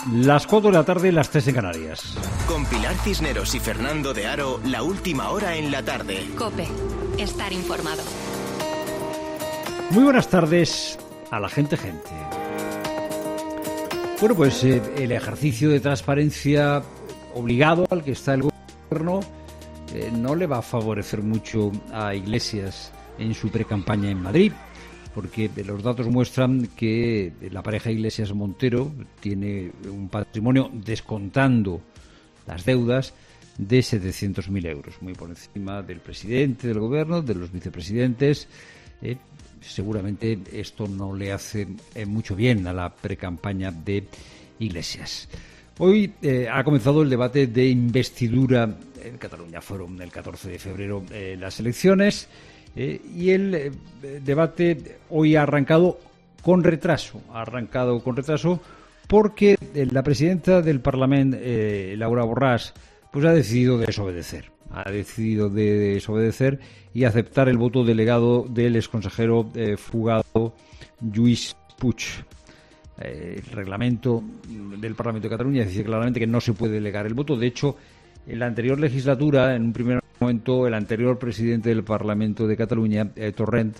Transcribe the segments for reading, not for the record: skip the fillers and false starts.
Las 4 de la tarde, las 3 en Canarias. Con Pilar Cisneros y Fernando de Aro, la última hora en la tarde. COPE. Estar informado. Muy buenas tardes a la gente. Bueno, pues el ejercicio de transparencia obligado al que está el gobierno no le va a favorecer mucho a Iglesias en su precampaña en Madrid, porque los datos muestran que la pareja Iglesias-Montero tiene un patrimonio, descontando las deudas, de 700.000 euros, muy por encima del presidente del gobierno, de los vicepresidentes. Seguramente esto no le hace mucho bien a la precampaña de Iglesias. Hoy ha comenzado el debate de investidura en Cataluña. Fueron el 14 de febrero las elecciones. Y el debate hoy ha arrancado con retraso. Porque la presidenta del Parlamento, Laura Borràs, pues ha decidido desobedecer. Y aceptar el voto delegado del exconsejero fugado Lluís Puig. El reglamento del Parlamento de Cataluña dice claramente que no se puede delegar el voto. De hecho, en la anterior legislatura, en un primer momento, el anterior presidente del Parlamento de Cataluña, Torrent,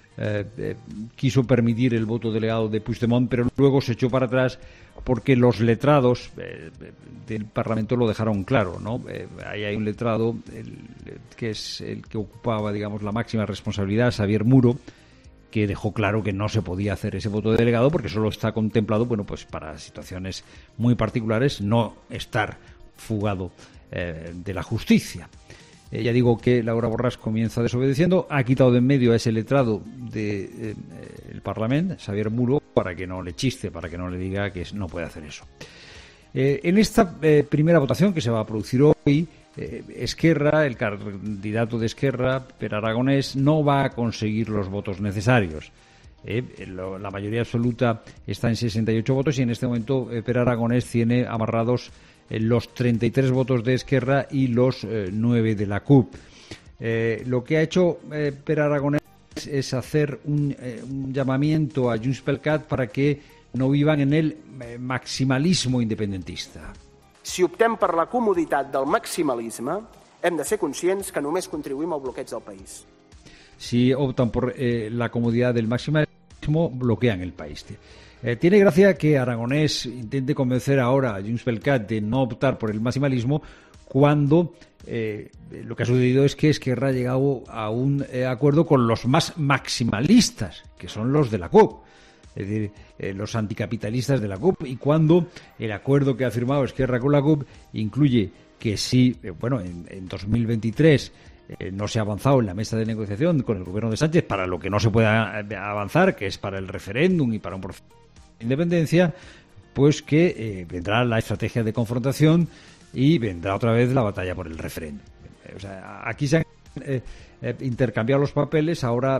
quiso permitir el voto delegado de Puigdemont, pero luego se echó para atrás porque los letrados del Parlamento lo dejaron claro, ¿no? Ahí hay un letrado que es el que ocupaba, digamos, la máxima responsabilidad, Xavier Muro, que dejó claro que no se podía hacer ese voto delegado porque solo está contemplado, bueno, pues para situaciones muy particulares, no estar fugado de la justicia. Ya digo que Laura Borràs comienza desobedeciendo, ha quitado de en medio a ese letrado del Parlamento, Xavier Muro, para que no le chiste, para que no le diga que no puede hacer eso. En esta primera votación que se va a producir hoy, Esquerra, el candidato de Esquerra, Pere Aragonés, no va a conseguir los votos necesarios. La mayoría absoluta está en 68 votos y en este momento Pere Aragonés tiene amarrados los 33 votos de Esquerra y los 9 de la CUP. Lo que ha hecho Pere Aragonés es hacer un llamamiento a Junts pel Cat para que no vivan en el maximalismo independentista. Si optem per la comoditat del maximalisme, hem de ser conscients que només contribuïm al bloqueig del país. Si optan por la comodidad del maximalismo, bloquean el país. Tiene gracia que Aragonés intente convencer ahora a Junts pel Cat de no optar por el maximalismo cuando lo que ha sucedido es que Esquerra ha llegado a un acuerdo con los más maximalistas, que son los de la CUP, es decir, los anticapitalistas de la CUP, y cuando el acuerdo que ha firmado Esquerra con la CUP incluye que si, en 2023 no se ha avanzado en la mesa de negociación con el gobierno de Sánchez para lo que no se puede avanzar, que es para el referéndum y para un proceso de independencia, pues que vendrá la estrategia de confrontación y vendrá otra vez la batalla por el referéndum. O sea, aquí se han intercambiado los papeles. Ahora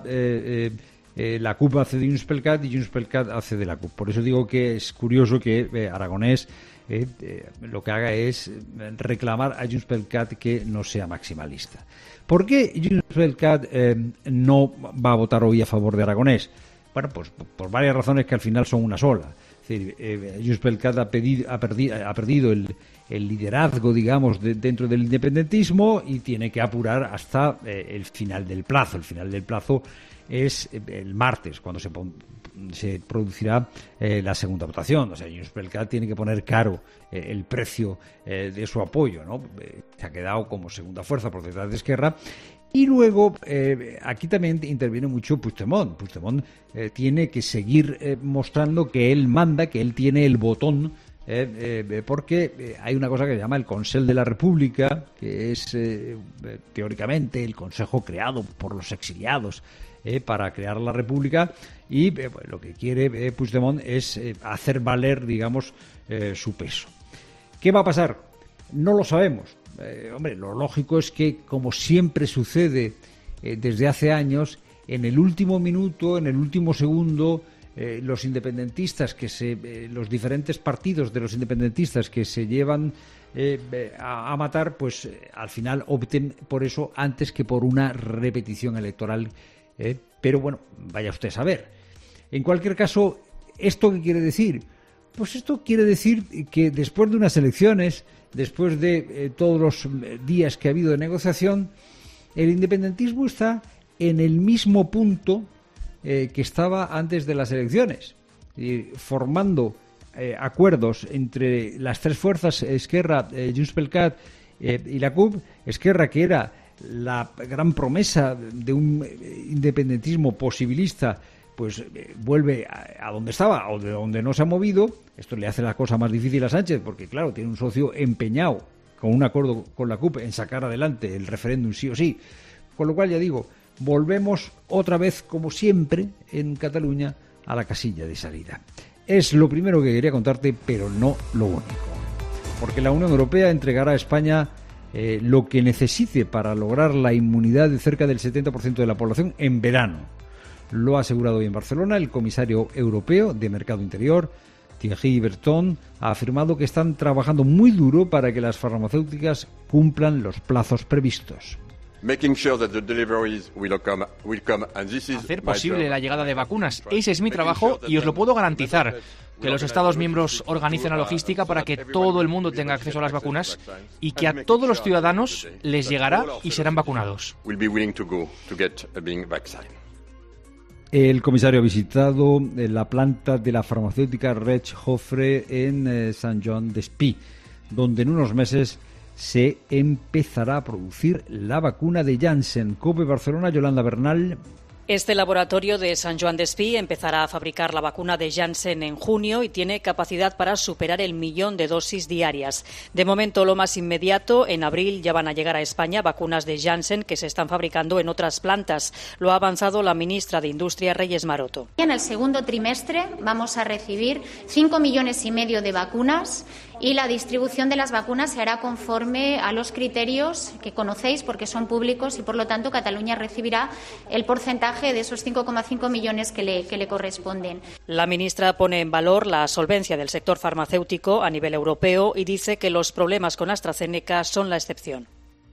la CUP hace de Junts pel Cat y Junts pel Cat hace de la CUP. Por eso digo que es curioso que Aragonés lo que haga es reclamar a Junts pel Cat que no sea maximalista. ¿Por qué Junts pel Cat no va a votar hoy a favor de Aragonés? Bueno, pues por varias razones que al final son una sola. Es decir, Junts pel Cat ha perdido el liderazgo, digamos, dentro del independentismo y tiene que apurar hasta el final del plazo. El final del plazo es el martes, cuando se producirá la segunda votación. O sea, Junts pel Cat tiene que poner caro el precio de su apoyo, ¿no? Se ha quedado como segunda fuerza por detrás de Esquerra. Y luego, aquí también interviene mucho Puigdemont. Puigdemont tiene que seguir mostrando que él manda, que él tiene el botón, porque hay una cosa que se llama el Consell de la República, que es teóricamente el consejo creado por los exiliados para crear la República, y lo que quiere Puigdemont es hacer valer, digamos, su peso. ¿Qué va a pasar? No lo sabemos. Lo lógico es que, como siempre sucede desde hace años, en el último minuto, en el último segundo, los independentistas, los diferentes partidos de los independentistas que se llevan a matar, pues al final opten por eso antes que por una repetición electoral. Pero bueno, vaya usted a saber. En cualquier caso, ¿esto qué quiere decir? Pues esto quiere decir que después de unas elecciones, después de todos los días que ha habido de negociación, el independentismo está en el mismo punto que estaba antes de las elecciones, formando acuerdos entre las tres fuerzas, Esquerra, Junts pel Cat y la CUP. Esquerra, que era la gran promesa de un independentismo posibilista, pues vuelve a donde estaba o de donde no se ha movido. Esto le hace la cosa más difícil a Sánchez porque, claro, tiene un socio empeñado con un acuerdo con la CUP en sacar adelante el referéndum sí o sí. Con lo cual, ya digo, volvemos otra vez, como siempre, en Cataluña, a la casilla de salida. Es lo primero que quería contarte, pero no lo único. Porque la Unión Europea entregará a España lo que necesite para lograr la inmunidad de cerca del 70% de la población en verano. Lo ha asegurado hoy en Barcelona el comisario europeo de Mercado Interior, Thierry Breton. Ha afirmado que están trabajando muy duro para que las farmacéuticas cumplan los plazos previstos. Hacer posible la llegada de vacunas. Ese es mi trabajo y os lo puedo garantizar. Que los Estados miembros organicen la logística para que todo el mundo tenga acceso a las vacunas y que a todos los ciudadanos les llegará y serán vacunados. El comisario ha visitado la planta de la farmacéutica Roche Joffre en Saint-Jean-d'Espí, donde en unos meses se empezará a producir la vacuna de Janssen. COPE Barcelona, Yolanda Bernal. Este laboratorio de Saint-Jean-d'Espí empezará a fabricar la vacuna de Janssen en junio y tiene capacidad para superar el 1.000.000 de dosis diarias. De momento, lo más inmediato, en abril ya van a llegar a España vacunas de Janssen que se están fabricando en otras plantas. Lo ha avanzado la ministra de Industria, Reyes Maroto. En el segundo trimestre vamos a recibir 5,5 millones de vacunas y la distribución de las vacunas se hará conforme a los criterios que conocéis porque son públicos y, por lo tanto, Cataluña recibirá el porcentaje de esos 5,5 millones que le corresponden. La ministra pone en valor la solvencia del sector farmacéutico a nivel europeo y dice que los problemas con AstraZeneca son la excepción.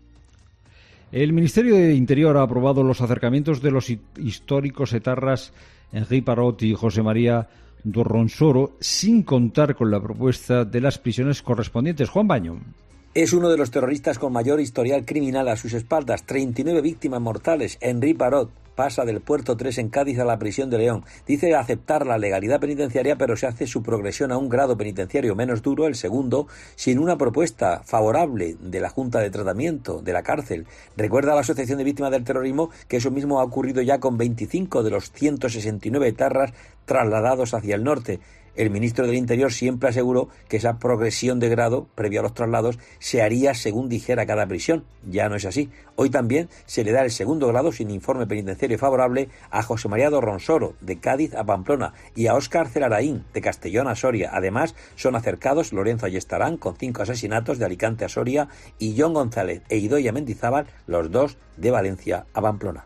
El Ministerio de Interior ha aprobado los acercamientos de los históricos etarras Henri Parot y José María Dorronsoro, sin contar con la propuesta de las prisiones correspondientes. Juan Baño. Es uno de los terroristas con mayor historial criminal a sus espaldas, 39 víctimas mortales. Henri Parot pasa del Puerto 3 en Cádiz a la prisión de León. Dice aceptar la legalidad penitenciaria, pero se hace su progresión a un grado penitenciario menos duro, el segundo, sin una propuesta favorable de la Junta de Tratamiento de la cárcel. Recuerda a la Asociación de Víctimas del Terrorismo que eso mismo ha ocurrido ya con 25 de los 169 etarras trasladados hacia el norte. El ministro del Interior siempre aseguró que esa progresión de grado, previo a los traslados, se haría según dijera cada prisión. Ya no es así. Hoy también se le da el segundo grado sin informe penitenciario favorable a José María Dorronsoro, de Cádiz a Pamplona, y a Óscar Celaraín, de Castellón a Soria. Además, son acercados Lorenzo Ayestarán, con 5 asesinatos, de Alicante a Soria, y John González e Idoia Mendizábal, los 2 de Valencia a Pamplona.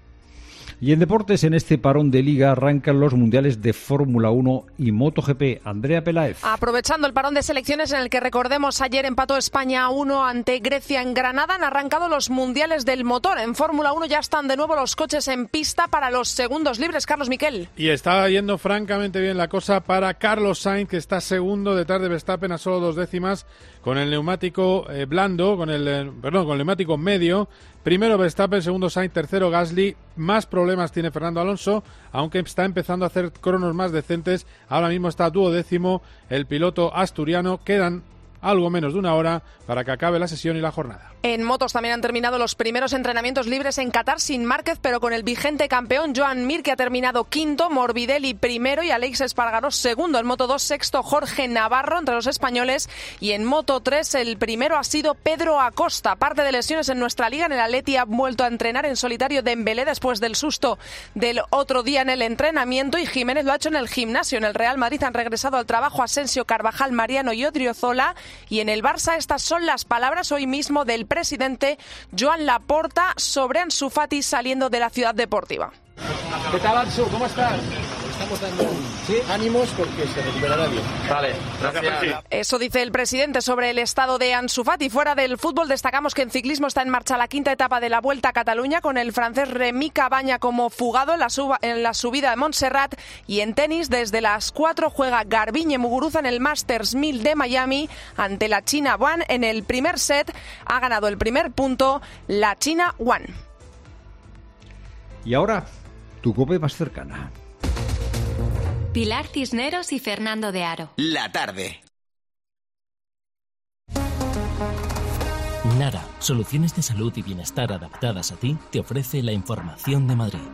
Y en deportes, en este parón de Liga arrancan los mundiales de Fórmula 1 y MotoGP. Andrea Peláez. Aprovechando el parón de selecciones en el que, recordemos, ayer empató España 1 ante Grecia en Granada, han arrancado los mundiales del motor. En Fórmula 1 ya están de nuevo los coches en pista para los segundos libres. Carlos Miquel. Y está yendo francamente bien la cosa para Carlos Sainz, que está segundo detrás de Verstappen a solo 2 décimas con el neumático blando, con el neumático medio. Primero Verstappen, segundo Sainz, tercero Gasly. Más problemas tiene Fernando Alonso, aunque está empezando a hacer cronos más decentes. Ahora mismo está duodécimo el piloto asturiano. Quedan algo menos de una hora para que acabe la sesión y la jornada. En motos también han terminado los primeros entrenamientos libres en Qatar sin Márquez, pero con el vigente campeón Joan Mir, que ha terminado quinto, Morbidelli primero y Aleix Espargaró segundo. En Moto 2, sexto Jorge Navarro entre los españoles, y en Moto 3 el primero ha sido Pedro Acosta. Parte de lesiones en nuestra liga. En el Atleti ha vuelto a entrenar en solitario Dembélé después del susto del otro día en el entrenamiento, y Jiménez lo ha hecho en el gimnasio. En el Real Madrid han regresado al trabajo Asensio, Carvajal, Mariano y Odriozola, y en el Barça estas son las palabras hoy mismo del presidente Joan Laporta sobre Ansu Fati saliendo de la Ciudad Deportiva. ¿Qué tal, Ansu? ¿Cómo estás? estamos dando ánimos porque se recuperará bien. Vale, gracias. Eso dice el presidente sobre el estado de Ansu Fati. Fuera del fútbol destacamos que en ciclismo está en marcha la quinta etapa de la Vuelta a Cataluña con el francés Remy Cabaña como fugado en la subida de Montserrat, y en tenis desde las 4 juega Garbiñe Muguruza en el Masters 1000 de Miami ante la China Wang. En el primer set ha ganado el primer punto la China Wang. Y ahora, tu COPE más cercana. Pilar Cisneros y Fernando de Aro. La tarde. Nara, soluciones de salud y bienestar adaptadas a ti, te ofrece la información de Madrid.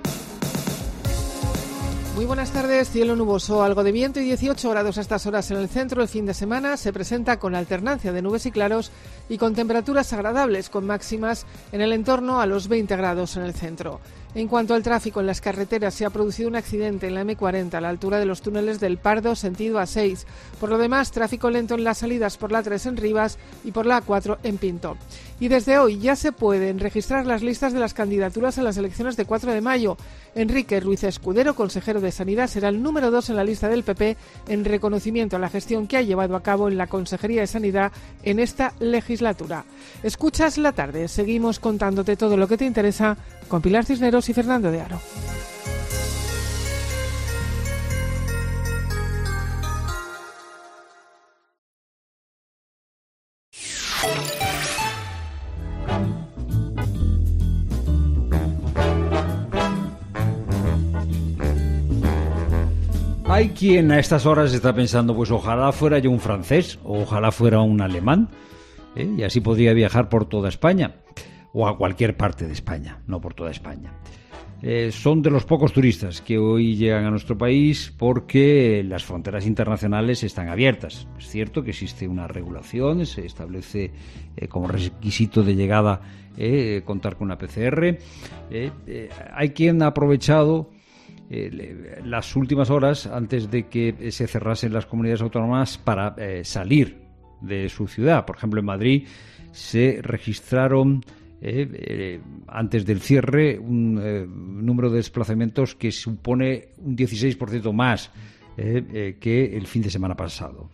Muy buenas tardes, cielo nuboso, algo de viento y 18 grados a estas horas en el centro. El fin de semana se presenta con alternancia de nubes y claros y con temperaturas agradables, con máximas en el entorno a los 20 grados en el centro. En cuanto al tráfico en las carreteras, se ha producido un accidente en la M40 a la altura de los túneles del Pardo, sentido A6. Por lo demás, tráfico lento en las salidas por la 3 en Rivas y por la A4 en Pinto. Y desde hoy ya se pueden registrar las listas de las candidaturas a las elecciones de 4 de mayo. Enrique Ruiz Escudero, consejero de Sanidad, será el número 2 en la lista del PP en reconocimiento a la gestión que ha llevado a cabo en la Consejería de Sanidad en esta legislatura. Escuchas La Tarde. Seguimos contándote todo lo que te interesa con Pilar Cisneros y Fernando de Aro. Hay quien a estas horas está pensando, pues ojalá fuera yo un francés o ojalá fuera un alemán, y así podría viajar por toda España o a cualquier parte de España, no por toda España. Son de los pocos turistas que hoy llegan a nuestro país porque las fronteras internacionales están abiertas. Es cierto que existe una regulación, se establece como requisito de llegada contar con una PCR. Hay quien ha aprovechado las últimas horas antes de que se cerrasen las comunidades autónomas para salir de su ciudad. Por ejemplo, en Madrid se registraron antes del cierre un número de desplazamientos que supone un 16% más que el fin de semana pasado.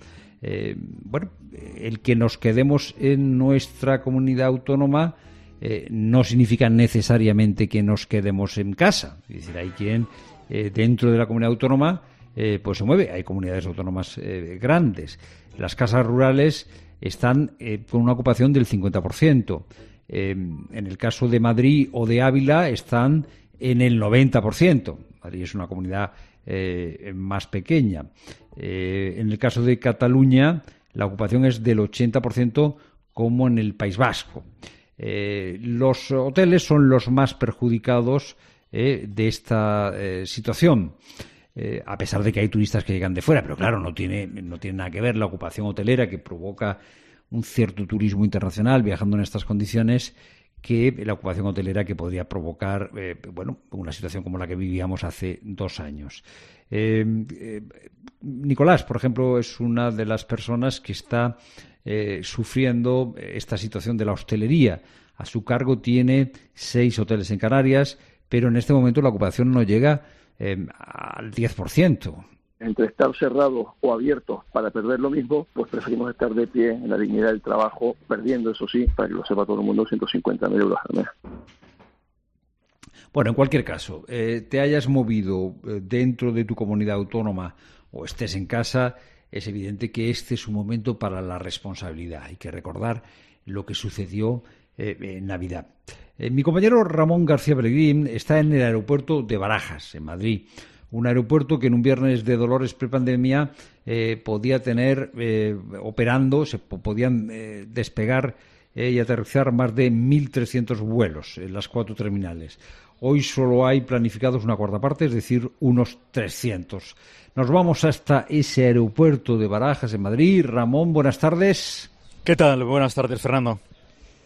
El que nos quedemos en nuestra comunidad autónoma no significa necesariamente que nos quedemos en casa. Es decir, hay quien dentro de la comunidad autónoma pues se mueve. Hay comunidades autónomas grandes. Las casas rurales están con una ocupación del 50%. En el caso de Madrid o de Ávila están en el 90%. Madrid es una comunidad más pequeña. En el caso de Cataluña la ocupación es del 80%, como en el País Vasco. Los hoteles son los más perjudicados de esta situación, a pesar de que hay turistas que llegan de fuera, pero claro, no tiene nada que ver la ocupación hotelera, que provoca un cierto turismo internacional viajando en estas condiciones, que la ocupación hotelera que podría provocar una situación como la que vivíamos hace 2 años. Nicolás, por ejemplo, es una de las personas que está sufriendo esta situación de la hostelería. A su cargo tiene 6 hoteles en Canarias, pero en este momento la ocupación no llega al 10%. Entre estar cerrados o abiertos para perder lo mismo, pues preferimos estar de pie en la dignidad del trabajo, perdiendo, eso sí, para que lo sepa todo el mundo, 150.000 euros al mes. Bueno, en cualquier caso, te hayas movido dentro de tu comunidad autónoma o estés en casa, es evidente que este es un momento para la responsabilidad. Hay que recordar lo que sucedió en Navidad. Mi compañero Ramón García Pellegrín está en el aeropuerto de Barajas, en Madrid. Un aeropuerto que en un viernes de Dolores prepandemia podía tener operando, se podían despegar y aterrizar más de 1.300 vuelos en las 4 terminales. Hoy solo hay planificados una cuarta parte, es decir, unos 300. Nos vamos hasta ese aeropuerto de Barajas, en Madrid. Ramón, buenas tardes. ¿Qué tal? Buenas tardes, Fernando.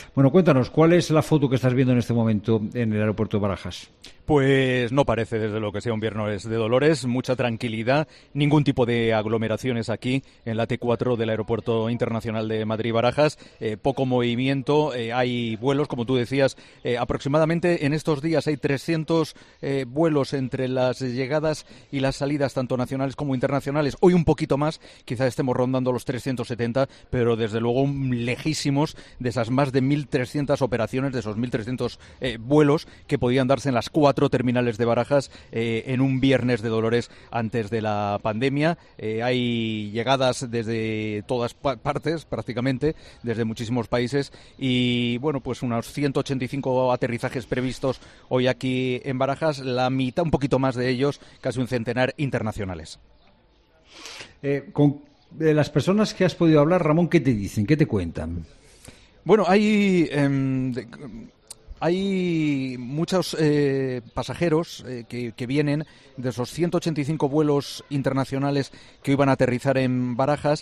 Bueno, cuéntanos, ¿cuál es la foto que estás viendo en este momento en el aeropuerto de Barajas? Pues no parece desde lo que sea un viernes de Dolores, mucha tranquilidad, ningún tipo de aglomeraciones aquí en la T4 del Aeropuerto Internacional de Madrid-Barajas, poco movimiento, hay vuelos, como tú decías, aproximadamente en estos días hay 300 vuelos entre las llegadas y las salidas, tanto nacionales como internacionales, hoy un poquito más, quizás estemos rondando los 370, pero desde luego lejísimos de esas más de 1.300 operaciones, de esos 1.300 vuelos que podían darse en las 4 terminales de Barajas en un viernes de Dolores antes de la pandemia. Hay llegadas desde todas partes, prácticamente, desde muchísimos países y, bueno, pues unos 185 aterrizajes previstos hoy aquí en Barajas, la mitad, un poquito más de ellos, casi un centenar, internacionales. Con las personas que has podido hablar, Ramón, ¿qué te dicen? ¿Qué te cuentan? Bueno, hay muchos pasajeros que vienen de esos 185 vuelos internacionales que iban a aterrizar en Barajas.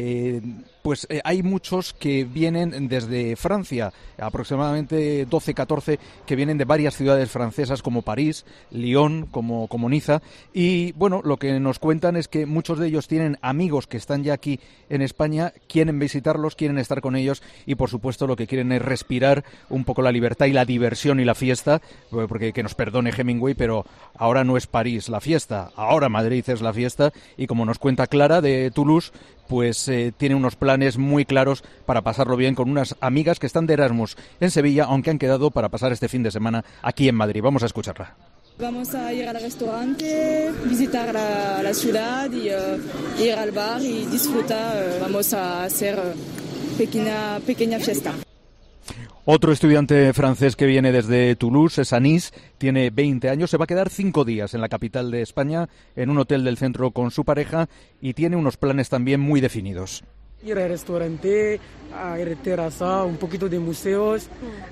Hay muchos que vienen desde Francia, aproximadamente 12, 14, que vienen de varias ciudades francesas como París, Lyon, como Niza. Y bueno, lo que nos cuentan es que muchos de ellos tienen amigos que están ya aquí en España, quieren visitarlos, quieren estar con ellos y por supuesto lo que quieren es respirar un poco la libertad y la diversión y la fiesta, porque que nos perdone Hemingway, pero ahora no es París la fiesta, ahora Madrid es la fiesta y como nos cuenta Clara de Toulouse, pues tiene unos planes muy claros para pasarlo bien con unas amigas que están de Erasmus en Sevilla, aunque han quedado para pasar este fin de semana aquí en Madrid. Vamos a escucharla. Vamos a ir al restaurante, visitar la ciudad y ir al bar y disfrutar. Vamos a hacer pequeña fiesta. Otro estudiante francés que viene desde Toulouse es Anis, tiene 20 años, se va a quedar 5 días en la capital de España, en un hotel del centro con su pareja y tiene unos planes también muy definidos. Ir al restaurante, a ir a terraza, un poquito de museos,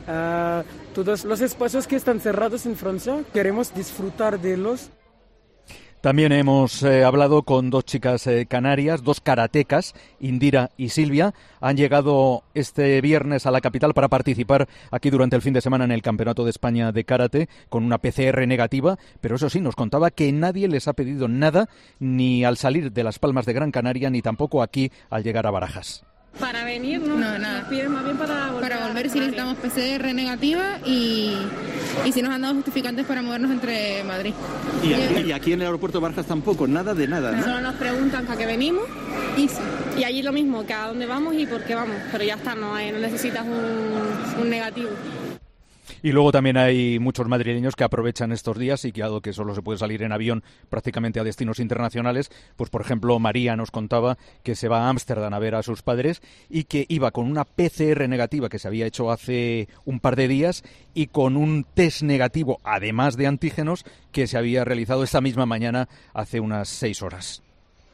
todos los espacios que están cerrados en Francia, queremos disfrutar de los. También hemos hablado con dos chicas canarias, dos karatecas, Indira y Silvia. Han llegado este viernes a la capital para participar aquí durante el fin de semana en el Campeonato de España de Karate con una PCR negativa, pero eso sí, nos contaba que nadie les ha pedido nada, ni al salir de Las Palmas de Gran Canaria, ni tampoco aquí al llegar a Barajas. Para venir, no, nada. Nos piden más bien para volver si necesitamos PCR negativa y si nos han dado justificantes para movernos entre Madrid. Y aquí en el aeropuerto de Barajas tampoco, nada de nada, ¿no? Solo nos preguntan a qué venimos y allí lo mismo, que a dónde vamos y por qué vamos, pero ya está, no necesitas un negativo. Y luego también hay muchos madrileños que aprovechan estos días y que dado que solo se puede salir en avión prácticamente a destinos internacionales, pues por ejemplo María nos contaba que se va a Ámsterdam a ver a sus padres y que iba con una PCR negativa que se había hecho hace un par de días y con un test negativo, además de antígenos, que se había realizado esta misma mañana hace unas 6 horas.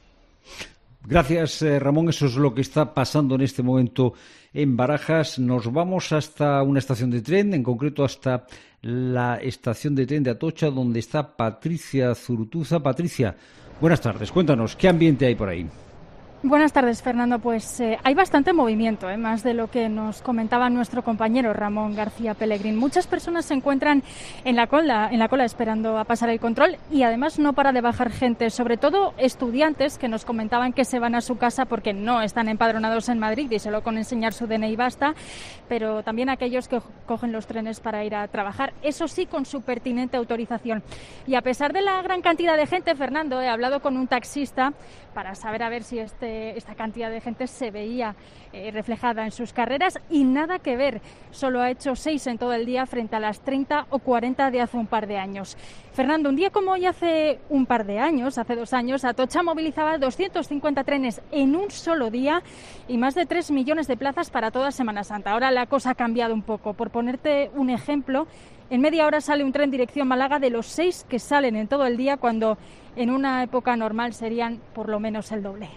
Gracias, Ramón. Eso es lo que está pasando en este momento en Barajas. Nos vamos hasta una estación de tren, en concreto hasta la estación de tren de Atocha, donde está Patricia Zurutuza. Patricia, buenas tardes. Cuéntanos, ¿qué ambiente hay por ahí? Buenas tardes, Fernando. Pues hay bastante movimiento, más de lo que nos comentaba nuestro compañero Ramón García Pellegrín. Muchas personas se encuentran en la cola esperando a pasar el control y además no para de bajar gente, sobre todo estudiantes que nos comentaban que se van a su casa porque no están empadronados en Madrid y solo con enseñar su DNI basta, pero también aquellos que cogen los trenes para ir a trabajar, eso sí con su pertinente autorización. Y a pesar de la gran cantidad de gente, Fernando, he hablado con un taxista para saber a ver si esta cantidad de gente se veía reflejada en sus carreras y nada que ver, solo ha hecho 6 en todo el día frente a las 30 o 40 de hace un par de años. Fernando, un día como hoy hace un par de años, hace 2 años, Atocha movilizaba 250 trenes en un solo día y más de 3 millones de plazas para toda Semana Santa. Ahora la cosa ha cambiado un poco. Por ponerte un ejemplo, en media hora sale un tren dirección Málaga de los 6 que salen en todo el día, cuando en una época normal serían por lo menos el doble.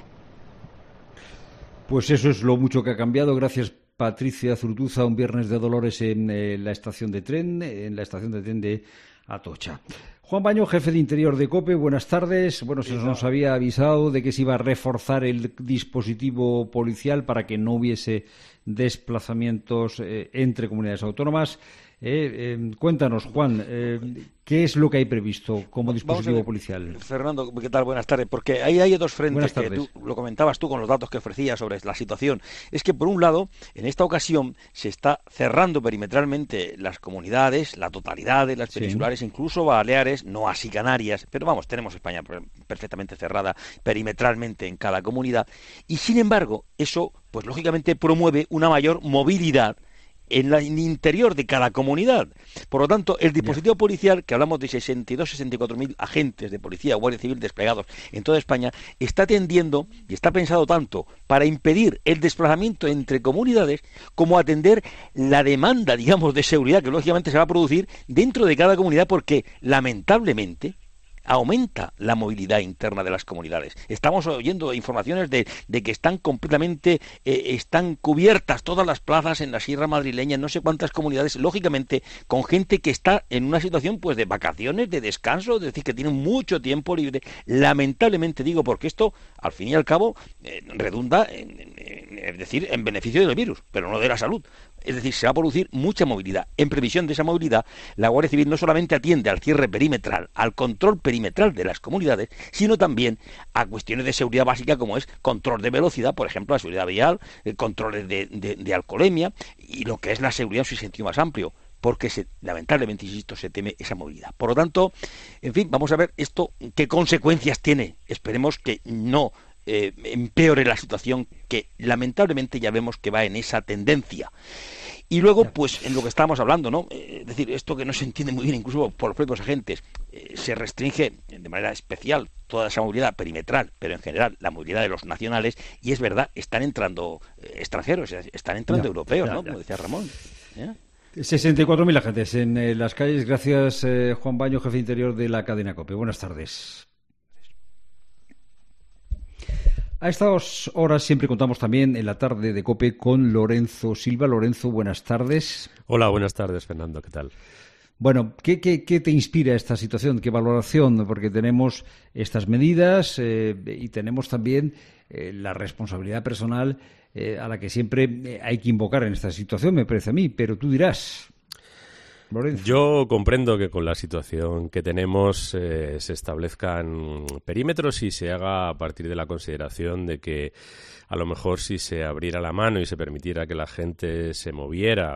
Pues eso es lo mucho que ha cambiado. Gracias, Patricia Zurutuza. Un viernes de Dolores en la estación de tren de Atocha. Juan Baño, jefe de Interior de COPE, buenas tardes. Bueno, se nos había avisado de que se iba a reforzar el dispositivo policial para que no hubiese desplazamientos entre comunidades autónomas. Cuéntanos, Juan, ¿qué es lo que hay previsto como dispositivo policial? Fernando, ¿qué tal? Buenas tardes. Porque ahí hay dos frentes que tú lo comentabas tú con los datos que ofrecías sobre la situación. Es que, por un lado, en esta ocasión se está cerrando perimetralmente las comunidades, la totalidad de las peninsulares, incluso Baleares, no así Canarias, pero vamos, tenemos España perfectamente cerrada perimetralmente en cada comunidad. Y, sin embargo, eso, pues lógicamente promueve una mayor movilidad en el interior de cada comunidad. Por lo tanto, el dispositivo policial, que hablamos de 64.000 agentes de policía, guardia civil desplegados en toda España, está tendiendo y está pensado tanto para impedir el desplazamiento entre comunidades como atender la demanda, digamos, de seguridad que lógicamente se va a producir dentro de cada comunidad, porque lamentablemente aumenta la movilidad interna de las comunidades. Estamos oyendo informaciones de que están completamente están cubiertas todas las plazas en la Sierra Madrileña, en no sé cuántas comunidades, lógicamente con gente que está en una situación pues de vacaciones, de descanso, es decir, que tienen mucho tiempo libre. Lamentablemente digo, porque esto al fin y al cabo redunda en beneficio del virus, pero no de la salud. Es decir, se va a producir mucha movilidad. En previsión de esa movilidad, la Guardia Civil no solamente atiende al cierre perimetral, al control perimetral de las comunidades, sino también a cuestiones de seguridad básica como es control de velocidad, por ejemplo, la seguridad vial, controles de alcoholemia y lo que es la seguridad en su sentido más amplio, porque lamentablemente, insisto, se teme esa movilidad. Por lo tanto, en fin, vamos a ver esto qué consecuencias tiene. Esperemos que no empeore la situación, que lamentablemente ya vemos que va en esa tendencia. Y luego, pues, en lo que estábamos hablando, ¿no? Es decir, esto que no se entiende muy bien incluso por los propios agentes, se restringe de manera especial toda esa movilidad perimetral, pero en general la movilidad de los nacionales, y es verdad, están entrando extranjeros, están entrando europeos, ¿no? Como decía Ramón. 64.000 agentes en las calles. Gracias, Juan Baño, jefe de Interior de la cadena COPE. Buenas tardes. A estas horas siempre contamos también en la tarde de COPE con Lorenzo Silva. Lorenzo, buenas tardes. Hola, buenas tardes, Fernando, ¿qué tal? Bueno, ¿qué te inspira esta situación? ¿Qué valoración? Porque tenemos estas medidas y tenemos también la responsabilidad personal a la que siempre hay que invocar en esta situación, me parece a mí, pero tú dirás. Lorenzo. Yo comprendo que con la situación que tenemos se establezcan perímetros y se haga a partir de la consideración de que a lo mejor si se abriera la mano y se permitiera que la gente se moviera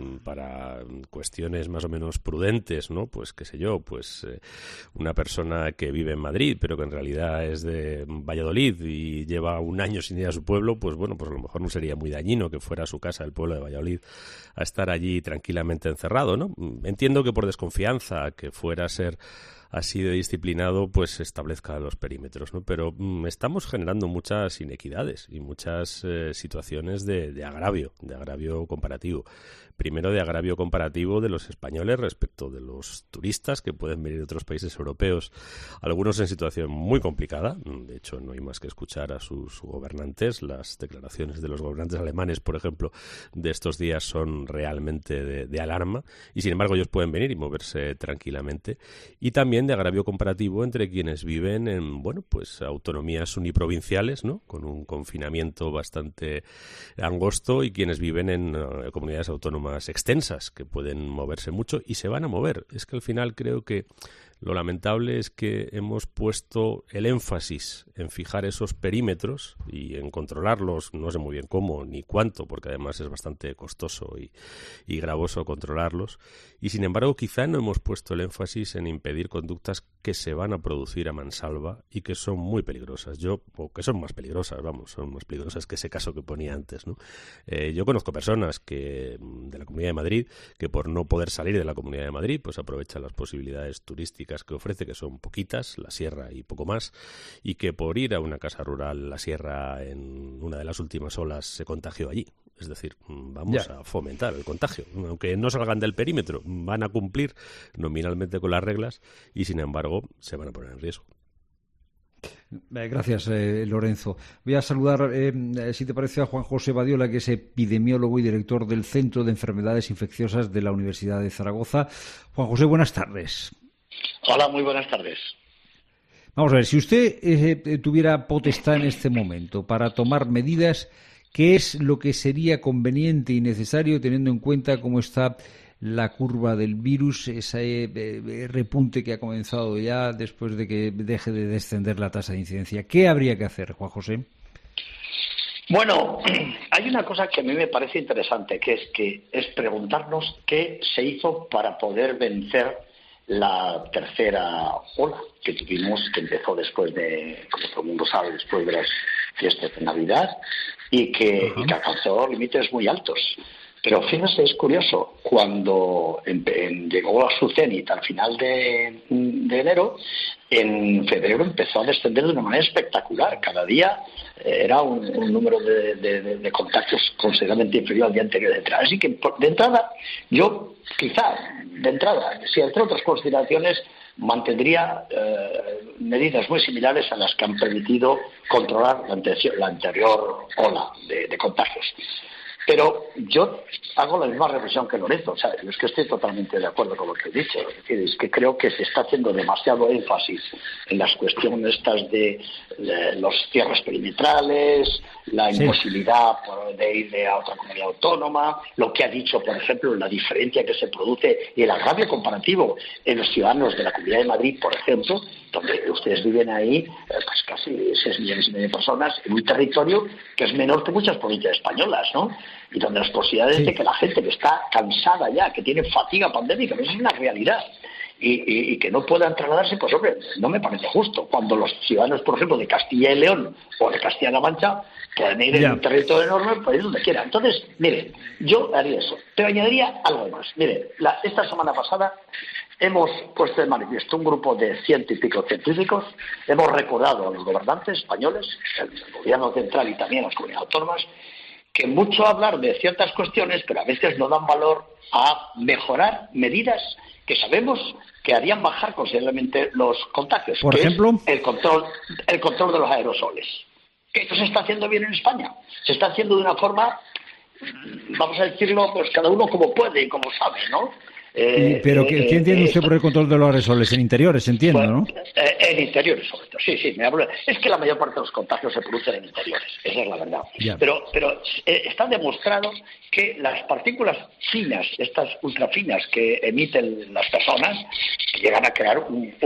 para cuestiones más o menos prudentes, ¿no? Pues qué sé yo, pues una persona que vive en Madrid pero que en realidad es de Valladolid y lleva un año sin ir a su pueblo, pues bueno, pues a lo mejor no sería muy dañino que fuera a su casa, el pueblo de Valladolid, a estar allí tranquilamente encerrado, ¿no? Entiendo que por desconfianza, que fuera a ser así de disciplinado, pues se establezca los perímetros, ¿no? Pero estamos generando muchas inequidades y muchas situaciones de agravio comparativo. Primero, de agravio comparativo de los españoles respecto de los turistas que pueden venir de otros países europeos, algunos en situación muy complicada. De hecho, no hay más que escuchar a sus gobernantes. Las declaraciones de los gobernantes alemanes, por ejemplo, de estos días son realmente de alarma, y sin embargo ellos pueden venir y moverse tranquilamente. Y también de agravio comparativo entre quienes viven en, bueno, pues autonomías uniprovinciales, ¿no? Con un confinamiento bastante angosto, y quienes viven en comunidades autónomas extensas que pueden moverse mucho y se van a mover. Es que al final creo que lo lamentable es que hemos puesto el énfasis en fijar esos perímetros y en controlarlos, no sé muy bien cómo ni cuánto, porque además es bastante costoso y gravoso controlarlos, y sin embargo quizá no hemos puesto el énfasis en impedir conductas que se van a producir a mansalva y que son muy peligrosas. O que son más peligrosas, son más peligrosas que ese caso que ponía antes, ¿no? Yo conozco personas de la Comunidad de Madrid que por no poder salir de la Comunidad de Madrid pues aprovechan las posibilidades turísticas que ofrece, que son poquitas, la sierra y poco más, y que por ir a una casa rural, la sierra, en una de las últimas olas se contagió allí. Es decir, vamos a fomentar el contagio. Aunque no salgan del perímetro, van a cumplir nominalmente con las reglas y sin embargo se van a poner en riesgo. Gracias, Lorenzo. Voy a saludar, si te parece, a Juan José Badiola, que es epidemiólogo y director del Centro de Enfermedades Infecciosas de la Universidad de Zaragoza. Juan José, buenas tardes. Hola, muy buenas tardes. Vamos a ver, si usted tuviera potestad en este momento para tomar medidas, ¿qué es lo que sería conveniente y necesario teniendo en cuenta cómo está la curva del virus, ese repunte que ha comenzado ya después de que deje de descender la tasa de incidencia? ¿Qué habría que hacer, Juan José? Bueno, hay una cosa que a mí me parece interesante, que es preguntarnos qué se hizo para poder vencer la tercera ola que tuvimos, que empezó después de, como todo el mundo sabe, después de las fiestas de Navidad y que alcanzó límites muy altos. Pero fíjese, es curioso, cuando llegó a su cenit al final de enero, en febrero empezó a descender de una manera espectacular. Cada día era un número de contagios considerablemente inferior al día anterior de entrada. Así que, de entrada, si entre otras consideraciones, mantendría medidas muy similares a las que han permitido controlar la anterior ola de contagios. Pero yo hago la misma reflexión que Lorenzo, o sea, es que estoy totalmente de acuerdo con lo que he dicho, es que creo que se está haciendo demasiado énfasis en las cuestiones estas de los cierres perimetrales, la imposibilidad de ir a otra comunidad autónoma, lo que ha dicho, por ejemplo, la diferencia que se produce y el agravio comparativo en los ciudadanos de la Comunidad de Madrid, por ejemplo, donde ustedes viven ahí, pues casi 6 millones y medio de personas, en un territorio que es menor que muchas provincias españolas, ¿no? Y donde las posibilidades de que la gente que está cansada ya, que tiene fatiga pandémica, eso es una realidad, y que no puedan trasladarse, pues hombre, no me parece justo. Cuando los ciudadanos, por ejemplo, de Castilla y León o de Castilla-La Mancha pueden ir en un territorio enorme, pueden ir donde quieran. Entonces, mire, yo haría eso, pero añadiría algo más. Mire, esta semana pasada hemos puesto de manifiesto un grupo de 100 y pico científicos, hemos recordado a los gobernantes españoles, el gobierno central y también las comunidades autónomas, que mucho hablar de ciertas cuestiones, pero a veces no dan valor a mejorar medidas que sabemos que harían bajar considerablemente los contagios. Por ejemplo, el control de los aerosoles. Que esto se está haciendo bien en España. Se está haciendo de una forma, vamos a decirlo, pues cada uno como puede y como sabe, ¿no? Pero ¿qué entiende usted por el control de los aerosoles? En interiores, entiendo, bueno, ¿no? En interiores, sobre todo. Sí, me hablo. Es que la mayor parte de los contagios se producen en interiores, esa es la verdad. Pero está demostrado que las partículas finas, estas ultrafinas que emiten las personas, que llegan a crear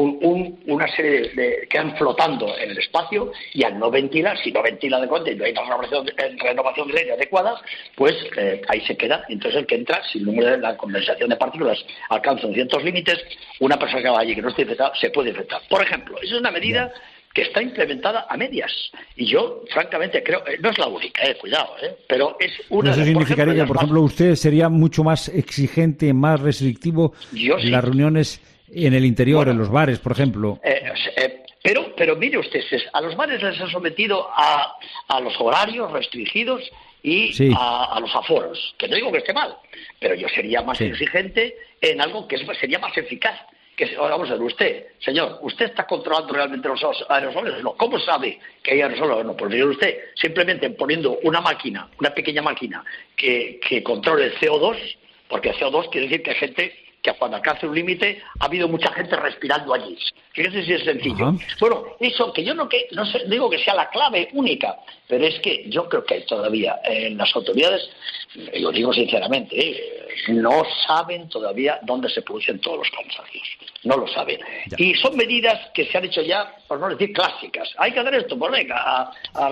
una serie de quedan flotando en el espacio, y al no ventilar, si no ventila adecuadamente y no hay renovación del aire adecuada, pues ahí se queda. Entonces el que entra, si el número de la condensación de partículas alcanza ciertos límites, una persona que va allí que no esté infectada se puede infectar. Por ejemplo, esa es una medida que está implementada a medias, y yo francamente creo, no es la única, cuidado, pero es una. Eso significaría que, por ejemplo, usted sería mucho más exigente, más restrictivo en las reuniones en el interior, en los bares, por ejemplo. Pero mire usted, a los bares les han sometido a los horarios restringidos y a los aforos, que no digo que esté mal, pero yo sería más exigente en algo que sería más eficaz. Vamos a ver, usted está controlando realmente los aerosoles. No, ¿cómo sabe que hay aerosoles? No, pues mire usted, simplemente poniendo una pequeña máquina que controle el CO2, porque el CO2 quiere decir que hay gente que cuando alcance un límite ha habido mucha gente respirando allí. Fíjese si es sencillo. Bueno, eso que yo no digo que sea la clave única, pero es que yo creo que todavía las autoridades, lo digo sinceramente, no saben todavía dónde se producen todos los contagios. No lo saben. Y son medidas que se han hecho ya, por no decir clásicas. Hay que hacer esto, pues venga,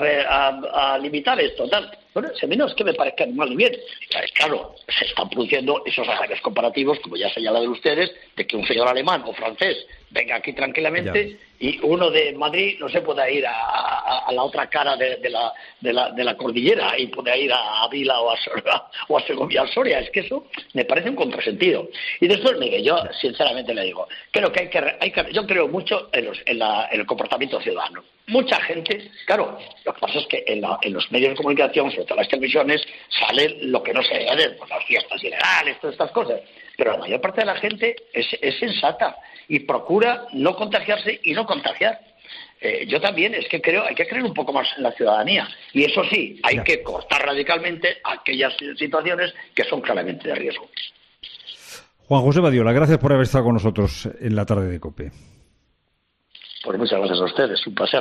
a limitar esto, tal. Bueno, a mí no es que me parezca mal y bien. Claro, se están produciendo esos ataques comparativos, como ya señalaron ustedes, de que un señor alemán o francés venga aquí tranquilamente y uno de Madrid no se pueda ir a la otra cara de la cordillera y pueda ir a Ávila o a Segovia, a Soria. Es que eso me parece un contrasentido. Y después, mire, yo sinceramente le digo, creo que yo creo mucho en el comportamiento ciudadano. Mucha gente, claro, lo que pasa es que en los medios de comunicación, sobre todo las televisiones, sale lo que no se debe hacer, pues las fiestas ilegales, todas estas cosas. Pero la mayor parte de la gente es sensata y procura no contagiarse y no contagiar. Yo también es que creo, hay que creer un poco más en la ciudadanía. Y eso sí, hay que cortar radicalmente aquellas situaciones que son claramente de riesgo. Juan José Badiola, gracias por haber estado con nosotros en la tarde de COPE. Pues muchas gracias a ustedes, un placer.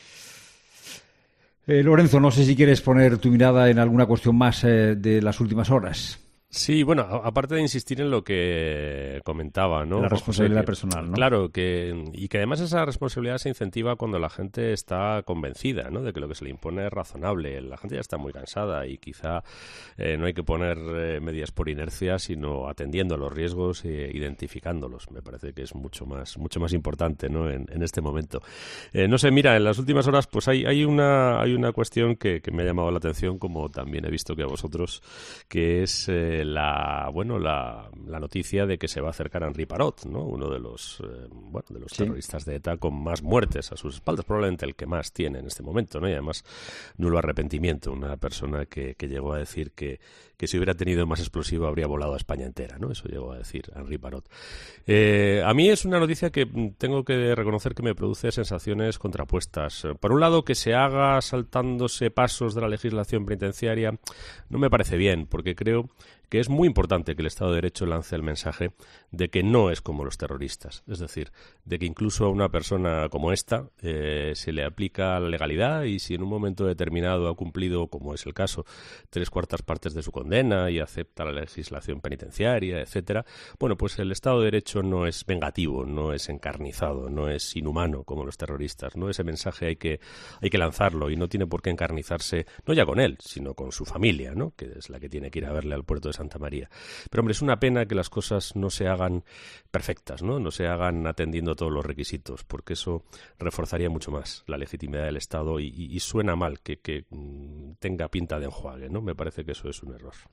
Lorenzo, no sé si quieres poner tu mirada en alguna cuestión más de las últimas horas. Sí, bueno, aparte de insistir en lo que comentaba, ¿no? La responsabilidad personal, ¿no? Claro, y que además esa responsabilidad se incentiva cuando la gente está convencida, ¿no? De que lo que se le impone es razonable. La gente ya está muy cansada y quizá no hay que poner medidas por inercia, sino atendiendo a los riesgos e identificándolos. Me parece que es mucho más importante, ¿no? En este momento. No sé, mira, en las últimas horas pues hay una cuestión que me ha llamado la atención, como también he visto que a vosotros, que es la noticia de que se va a acercar a Henri Parot, ¿no? Uno de los terroristas de ETA con más muertes a sus espaldas, probablemente el que más tiene en este momento, ¿no? Y además nulo arrepentimiento, una persona que llegó a decir que si hubiera tenido más explosivo habría volado a España entera, ¿no? Eso llegó a decir Henri Parot. A mí es una noticia que tengo que reconocer que me produce sensaciones contrapuestas. Por un lado, que se haga saltándose pasos de la legislación penitenciaria no me parece bien, porque creo que es muy importante que el Estado de Derecho lance el mensaje de que no es como los terroristas. Es decir, de que incluso a una persona como esta se le aplica la legalidad, y si en un momento determinado ha cumplido, como es el caso, 3/4 partes de su condena y acepta la legislación penitenciaria, etcétera, bueno, pues el Estado de Derecho no es vengativo, no es encarnizado, no es inhumano como los terroristas, ¿no? Ese mensaje hay que lanzarlo, y no tiene por qué encarnizarse, no ya con él, sino con su familia, ¿no? Que es la que tiene que ir a verle al puerto de Santa María. Pero, hombre, es una pena que las cosas no se hagan perfectas, ¿no? No se hagan atendiendo todos los requisitos, porque eso reforzaría mucho más la legitimidad del Estado, y suena mal que tenga pinta de enjuague, ¿no? Me parece que eso es un error.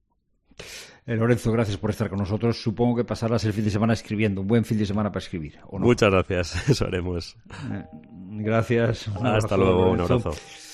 Lorenzo, gracias por estar con nosotros. Supongo que pasarás el fin de semana escribiendo. Un buen fin de semana para escribir, ¿o no? Muchas gracias, eso haremos. Gracias. Hasta luego, un abrazo.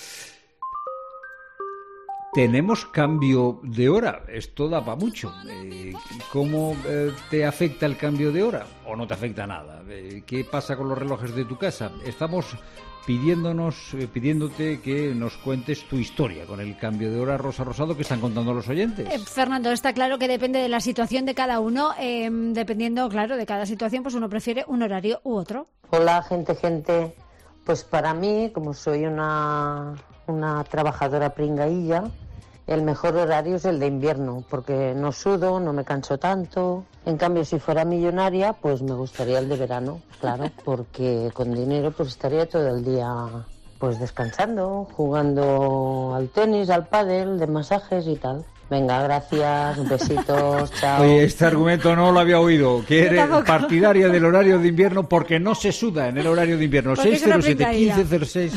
Tenemos cambio de hora, esto da para mucho. ¿Cómo te afecta el cambio de hora? ¿O no te afecta nada? ¿Qué pasa con los relojes de tu casa? Estamos pidiéndote que nos cuentes tu historia con el cambio de hora. Rosa Rosado, ¿qué están contando los oyentes? Fernando, está claro que depende de la situación de cada uno. Dependiendo, claro, de cada situación, pues uno prefiere un horario u otro. Hola, gente. Pues para mí, como soy una trabajadora pringailla, el mejor horario es el de invierno, porque no sudo, no me canso tanto. En cambio, si fuera millonaria, pues me gustaría el de verano, claro, porque con dinero pues estaría todo el día pues descansando, jugando al tenis, al pádel, de masajes y tal. Venga, gracias, besitos, chao. Oye, este argumento no lo había oído, que eres partidaria del horario de invierno porque no se suda en el horario de invierno. 607-1506...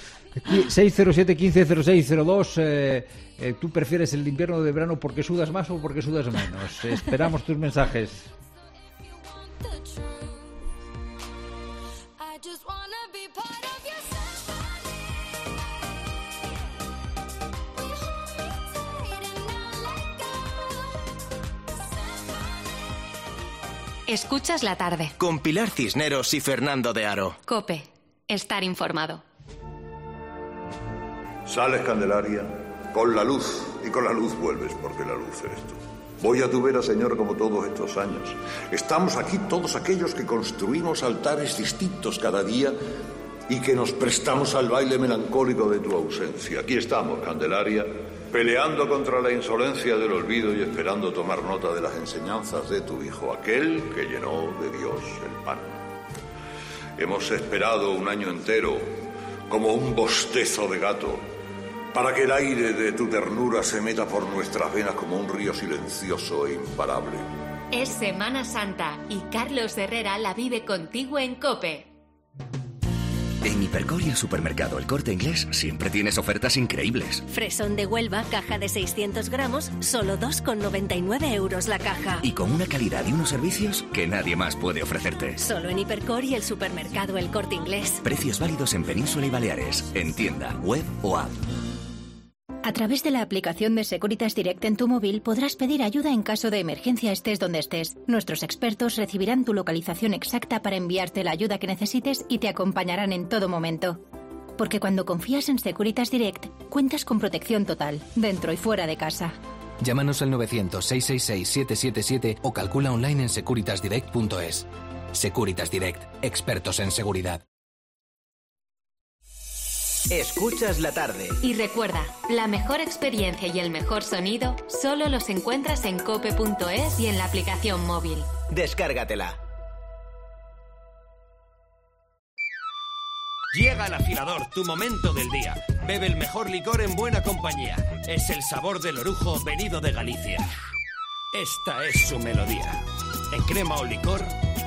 607-150602. ¿Tú prefieres el invierno de verano porque sudas más o porque sudas menos? Esperamos tus mensajes. Escuchas la tarde. Con Pilar Cisneros y Fernando de Aro. COPE. Estar informado. Sales, Candelaria, con la luz, y con la luz vuelves, porque la luz eres tú. Voy a tu vera, Señor, como todos estos años. Estamos aquí todos aquellos que construimos altares distintos cada día y que nos prestamos al baile melancólico de tu ausencia. Aquí estamos, Candelaria, peleando contra la insolencia del olvido y esperando tomar nota de las enseñanzas de tu Hijo, aquel que llenó de Dios el pan. Hemos esperado un año entero, como un bostezo de gato, para que el aire de tu ternura se meta por nuestras venas como un río silencioso e imparable. Es Semana Santa y Carlos Herrera la vive contigo en COPE. En Hipercor y el supermercado El Corte Inglés siempre tienes ofertas increíbles. Fresón de Huelva, caja de 600 gramos, solo 2,99 € la caja. Y con una calidad y unos servicios que nadie más puede ofrecerte. Solo en Hipercor y el supermercado El Corte Inglés. Precios válidos en Península y Baleares, en tienda, web o app. A través de la aplicación de Securitas Direct en tu móvil podrás pedir ayuda en caso de emergencia estés donde estés. Nuestros expertos recibirán tu localización exacta para enviarte la ayuda que necesites y te acompañarán en todo momento. Porque cuando confías en Securitas Direct, cuentas con protección total, dentro y fuera de casa. Llámanos al 900-666-777 o calcula online en securitasdirect.es. Securitas Direct, expertos en seguridad. Escuchas la tarde. Y recuerda, la mejor experiencia y el mejor sonido solo los encuentras en cope.es y en la aplicación móvil. Descárgatela. Llega el afilador, tu momento del día. Bebe el mejor licor en buena compañía. Es el sabor del orujo venido de Galicia. Esta es su melodía. En crema o licor.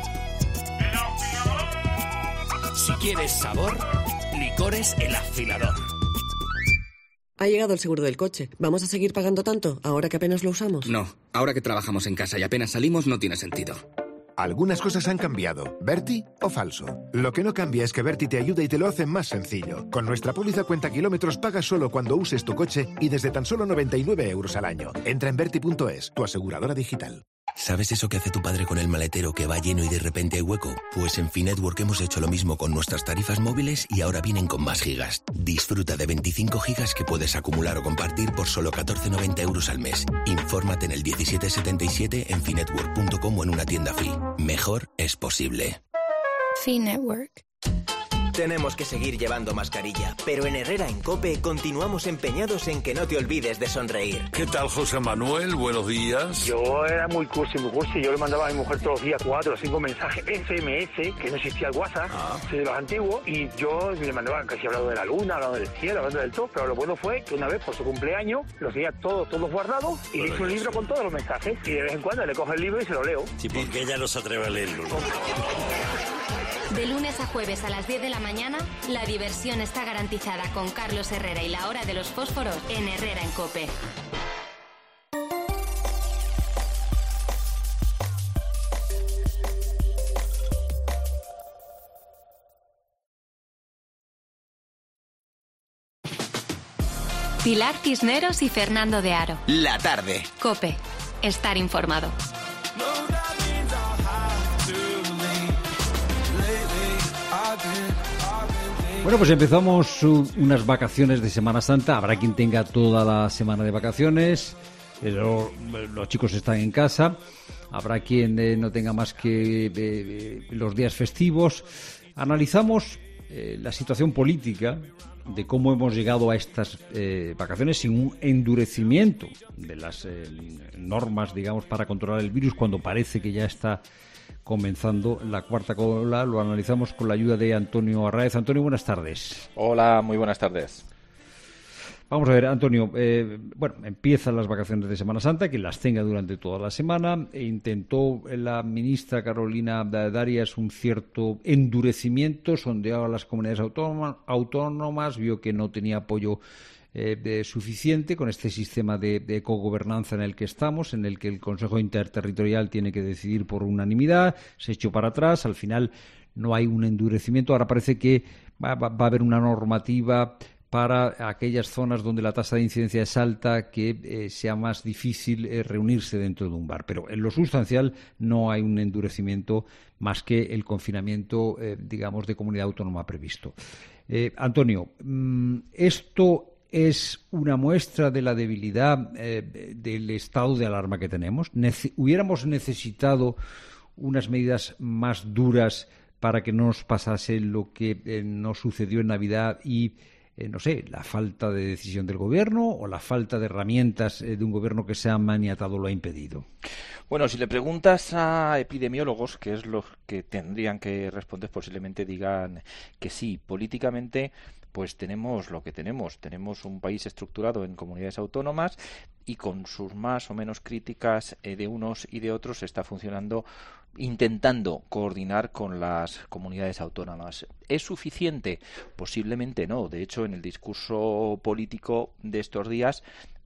Si quieres sabor, Licores El Afilador. Ha llegado el seguro del coche. ¿Vamos a seguir pagando tanto ahora que apenas lo usamos? No, ahora que trabajamos en casa y apenas salimos no tiene sentido. Algunas cosas han cambiado. ¿Berti o falso? Lo que no cambia es que Berti te ayuda y te lo hace más sencillo. Con nuestra póliza cuenta kilómetros pagas solo cuando uses tu coche y desde tan solo 99 euros al año. Entra en Berti.es, tu aseguradora digital. ¿Sabes eso que hace tu padre con el maletero que va lleno y de repente hay hueco? Pues en Finetwork hemos hecho lo mismo con nuestras tarifas móviles y ahora vienen con más gigas. Disfruta de 25 gigas que puedes acumular o compartir por solo 14,90 euros al mes. Infórmate en el 1777 en finetwork.com o en una tienda Fi. Mejor es posible. Finetwork. Tenemos que seguir llevando mascarilla, pero en Herrera en COPE continuamos empeñados en que no te olvides de sonreír. ¿Qué tal, José Manuel? Buenos días. Yo era muy cursi. Yo le mandaba a mi mujer todos los días 4 o 5 mensajes SMS, que no existía el WhatsApp, de los antiguos, y yo le mandaba casi hablando de la luna, hablando del cielo, hablando del todo, pero lo bueno fue que una vez por su cumpleaños los tenía todos guardados y le hice un libro con todos los mensajes, y de vez en cuando le cojo el libro y se lo leo. Sí, porque ella no se atreve a leerlo. De lunes a jueves a las 10 de la mañana, la diversión está garantizada con Carlos Herrera y la hora de los fósforos en Herrera en COPE. Pilar Cisneros y Fernando de Aro. La tarde. COPE. Estar informado. Bueno, pues empezamos unas vacaciones de Semana Santa. Habrá quien tenga toda la semana de vacaciones. Los chicos están en casa. Habrá quien no tenga más que los días festivos. Analizamos la situación política de cómo hemos llegado a estas vacaciones sin un endurecimiento de las normas, digamos, para controlar el virus, cuando parece que ya está comenzando la cuarta ola. Lo analizamos con la ayuda de Antonio Arráez. Antonio, buenas tardes. Hola, muy buenas tardes. Vamos a ver, Antonio, empiezan las vacaciones de Semana Santa, que las tenga durante toda la semana. Intentó la ministra Carolina Darias un cierto endurecimiento, sondeaba a las comunidades autónomas, vio que no tenía apoyo suficiente con este sistema de cogobernanza en el que estamos, en el que el Consejo Interterritorial tiene que decidir por unanimidad. Se echó para atrás, al final no hay un endurecimiento. Ahora parece que va a haber una normativa para aquellas zonas donde la tasa de incidencia es alta, que sea más difícil reunirse dentro de un bar. Pero en lo sustancial no hay un endurecimiento más que el confinamiento, digamos, de comunidad autónoma previsto. Antonio, ¿esto es una muestra de la debilidad del estado de alarma que tenemos? ¿Hubiéramos necesitado unas medidas más duras para que no nos pasase lo que nos sucedió en Navidad y la falta de decisión del gobierno o la falta de herramientas de un gobierno que se ha maniatado lo ha impedido? Bueno, si le preguntas a epidemiólogos, que es lo que tendrían que responder, posiblemente digan que sí. Políticamente, pues tenemos lo que tenemos. Tenemos un país estructurado en comunidades autónomas y con sus más o menos críticas de unos y de otros está funcionando, intentando coordinar con las comunidades autónomas. ¿Es suficiente? Posiblemente no. De hecho, en el discurso político de estos días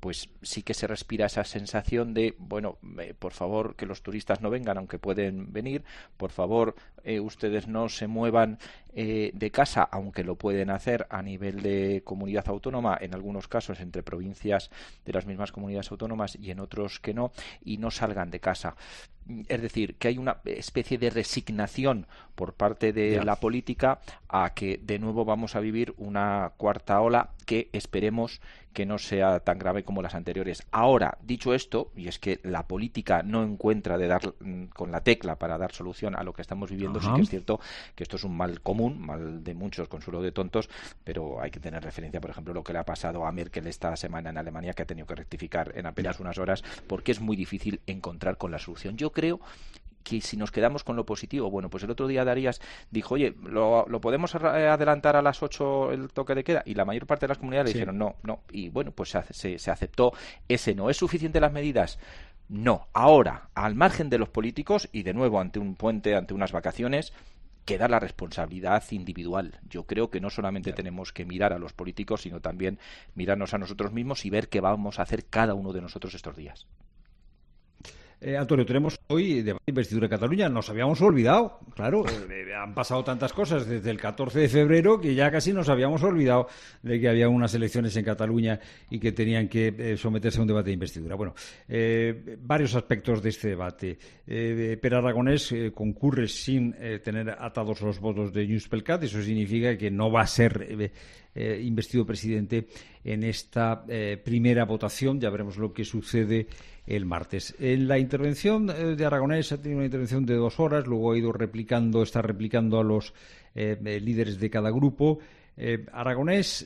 pues sí que se respira esa sensación de, bueno, por favor, que los turistas no vengan, aunque pueden venir, por favor, ustedes no se muevan de casa, aunque lo pueden hacer a nivel de comunidad autónoma, en algunos casos entre provincias de las mismas comunidades autónomas y en otros que no, y no salgan de casa. Es decir, que hay una especie de resignación por parte de la política a que de nuevo vamos a vivir una cuarta ola que esperemos que no sea tan grave como las anteriores. Ahora, dicho esto, y es que la política no encuentra de dar con la tecla para dar solución a lo que estamos viviendo, sí que es cierto que esto es un mal común, mal de muchos, consuelo de tontos, pero hay que tener referencia, por ejemplo, lo que le ha pasado a Merkel esta semana en Alemania, que ha tenido que rectificar en apenas unas horas, porque es muy difícil encontrar con la solución. Yo creo que si nos quedamos con lo positivo, bueno, pues el otro día Darías dijo, oye, ¿lo podemos adelantar a las 8 el toque de queda? Y la mayor parte de las comunidades le dijeron no. Y bueno, pues se aceptó ese no. ¿Es suficiente las medidas? No. Ahora, al margen de los políticos, y de nuevo ante un puente, ante unas vacaciones, queda la responsabilidad individual. Yo creo que no solamente tenemos que mirar a los políticos, sino también mirarnos a nosotros mismos y ver qué vamos a hacer cada uno de nosotros estos días. Antonio, tenemos hoy debate de investidura de Cataluña. Nos habíamos olvidado, claro, han pasado tantas cosas desde el 14 de febrero que ya casi nos habíamos olvidado de que había unas elecciones en Cataluña y que tenían que someterse a un debate de investidura. Bueno, varios aspectos de este debate. Pere Aragonés concurre sin tener atados los votos de Junts pel Cat. Eso significa que no va a ser investido presidente en esta primera votación. Ya veremos lo que sucede el martes. En la intervención de Aragonés ha tenido una intervención de 2 horas, luego está replicando a los líderes de cada grupo. Aragonés,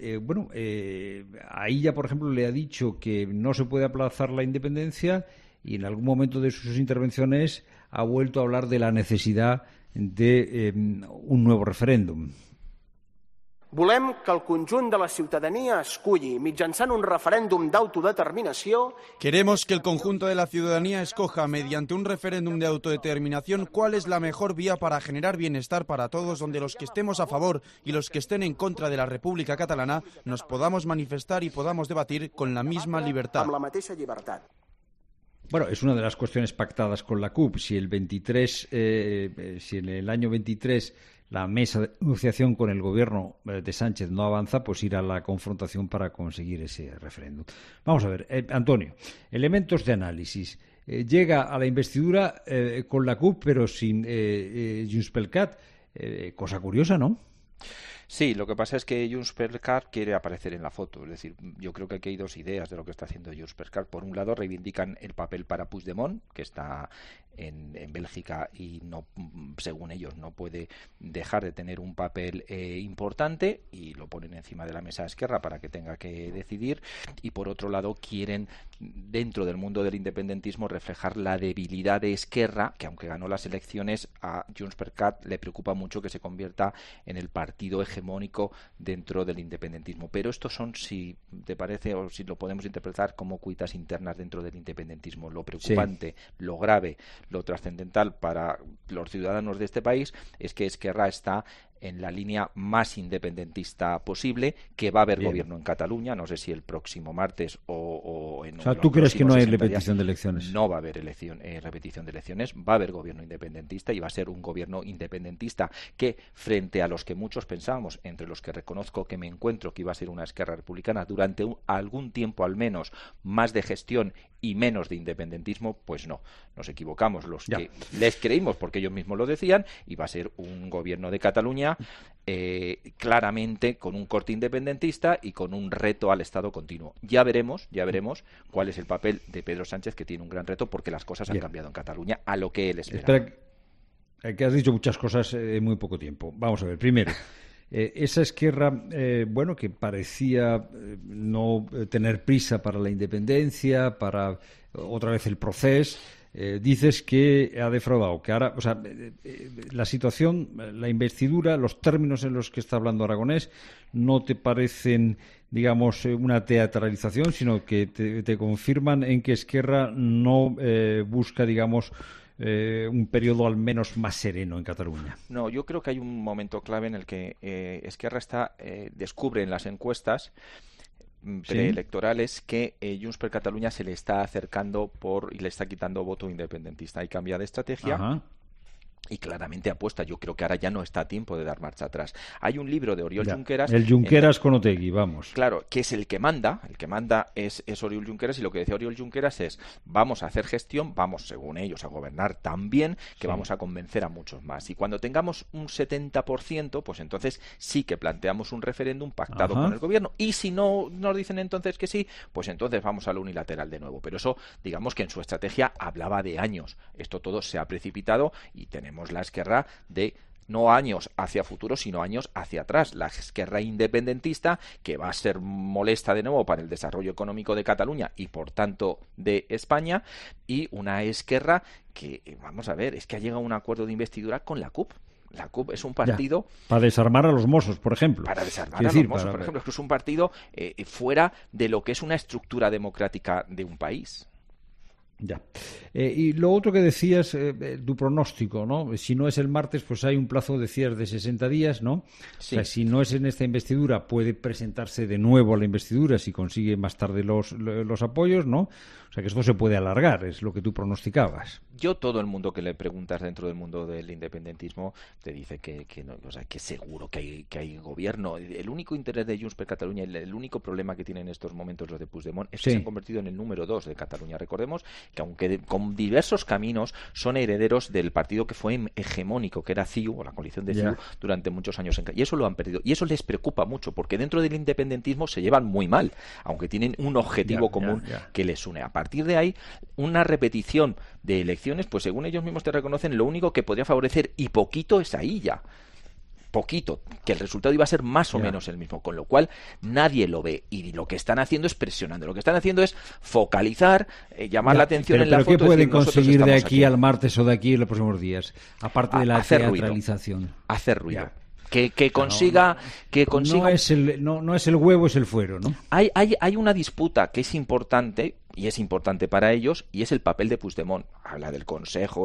ahí ya, por ejemplo, le ha dicho que no se puede aplazar la independencia y en algún momento de sus intervenciones ha vuelto a hablar de la necesidad de un nuevo referéndum. Volem que el conjunt de la ciutadania esculli, mitjançant un referèndum d'autodeterminació. Queremos que el conjunto de la ciudadanía escoja, mediante un referéndum de autodeterminación, cuál es la mejor vía para generar bienestar para todos, donde los que estemos a favor y los que estén en contra de la República Catalana nos podamos manifestar y podamos debatir con la misma libertad. Amb la mateixa llibertat. Bueno, es una de las cuestiones pactadas con la CUP. Si en el año 23 la mesa de negociación con el gobierno de Sánchez no avanza, pues ir a la confrontación para conseguir ese referéndum. Vamos a ver, Antonio, elementos de análisis. Llega a la investidura con la CUP, pero sin Junts pel Cat. Cosa curiosa, ¿no? Sí, lo que pasa es que Junts pel Cat quiere aparecer en la foto. Es decir, yo creo que aquí hay 2 ideas de lo que está haciendo Junts pel Cat. Por un lado, reivindican el papel para Puigdemont, que está en Bélgica y no, según ellos, no puede dejar de tener un papel importante, y lo ponen encima de la mesa de Esquerra para que tenga que decidir. Y por otro lado, quieren, dentro del mundo del independentismo, reflejar la debilidad de Esquerra, que aunque ganó las elecciones, a Junts per Cat le preocupa mucho que se convierta en el partido hegemónico dentro del independentismo. Pero estos son, si te parece, o si lo podemos interpretar como cuitas internas dentro del independentismo. Lo preocupante, lo grave, lo trascendental para los ciudadanos de este país es que Esquerra está en la línea más independentista posible, que va a haber gobierno en Cataluña, no sé si el próximo martes o en... O sea, ¿tú crees que no hay repetición de elecciones? No va a haber repetición de elecciones, va a haber gobierno independentista y va a ser un gobierno independentista que, frente a los que muchos pensábamos, entre los que reconozco que me encuentro, que iba a ser una Esquerra republicana durante algún tiempo al menos, más de gestión y menos de independentismo, pues no, nos equivocamos los que les creímos porque ellos mismos lo decían, y va a ser un gobierno de Cataluña claramente con un corte independentista y con un reto al Estado continuo. Ya veremos cuál es el papel de Pedro Sánchez, que tiene un gran reto porque las cosas han cambiado en Cataluña a lo que él esperaba. Espera, que has dicho muchas cosas en muy poco tiempo. Vamos a ver, primero, esa Esquerra, que parecía no tener prisa para la independencia, para otra vez el proceso. Dices que ha defraudado, que ahora, la situación, la investidura, los términos en los que está hablando Aragonés no te parecen, digamos, una teatralización, sino que te confirman en que Esquerra no busca, digamos, un periodo al menos más sereno en Cataluña. No, yo creo que hay un momento clave en el que Esquerra descubre en las encuestas preelectorales que Junts per Catalunya se le está acercando y le está quitando voto independentista. Hay cambia de estrategia. Ajá. Y claramente apuesta. Yo creo que ahora ya no está a tiempo de dar marcha atrás. Hay un libro de Oriol Junqueras. El Junqueras con Otegi, vamos. Claro, que es el que manda es Oriol Junqueras, y lo que decía Oriol Junqueras es: vamos a hacer gestión, vamos, según ellos, a gobernar tan bien que vamos a convencer a muchos más. Y cuando tengamos un 70%, pues entonces sí que planteamos un referéndum pactado con el gobierno. Y si no nos dicen entonces que sí, pues entonces vamos a lo unilateral de nuevo. Pero eso, digamos que en su estrategia hablaba de años. Esto todo se ha precipitado y tenemos la Esquerra de no años hacia futuro, sino años hacia atrás. La Esquerra independentista, que va a ser molesta de nuevo para el desarrollo económico de Cataluña y, por tanto, de España, y una Esquerra que, vamos a ver, es que ha llegado a un acuerdo de investidura con la CUP. La CUP es un partido... para desarmar a los Mossos, por ejemplo. Para desarmar a los Mossos, por ejemplo. Es un partido fuera de lo que es una estructura democrática de un país. Ya. Y lo otro que decías, tu pronóstico, ¿no? Si no es el martes, pues hay un plazo, decías, de 60 días, ¿no? Sí. O sea, si no es en esta investidura, puede presentarse de nuevo a la investidura si consigue más tarde los apoyos, ¿no? O sea, que esto se puede alargar, es lo que tú pronosticabas. Yo, todo el mundo que le preguntas dentro del mundo del independentismo te dice que no, o sea, que seguro que hay gobierno. El único interés de Junts per Catalunya, el único problema que tienen en estos momentos los de Puigdemont es que se han convertido en el número 2 de Cataluña. Recordemos que, aunque con diversos caminos, son herederos del partido que fue hegemónico, que era CiU, o la coalición de CiU, durante muchos años. Y eso lo han perdido. Y eso les preocupa mucho, porque dentro del independentismo se llevan muy mal, aunque tienen un objetivo común que les une. A partir de ahí, una repetición de elecciones, pues según ellos mismos te reconocen, lo único que podría favorecer, y poquito, es a ella. Poquito, que el resultado iba a ser más o menos el mismo, con lo cual nadie lo ve, y lo que están haciendo es presionando, lo que están haciendo es focalizar, llamar la atención en la foto. ¿Pero qué pueden conseguir de aquí al martes o de aquí en los próximos días? Aparte de la teatralización. Hacer ruido. Que consiga... No es el huevo, es el fuero, ¿no? Hay una disputa que es importante, y es importante para ellos, y es el papel de Puigdemont. Habla del Consejo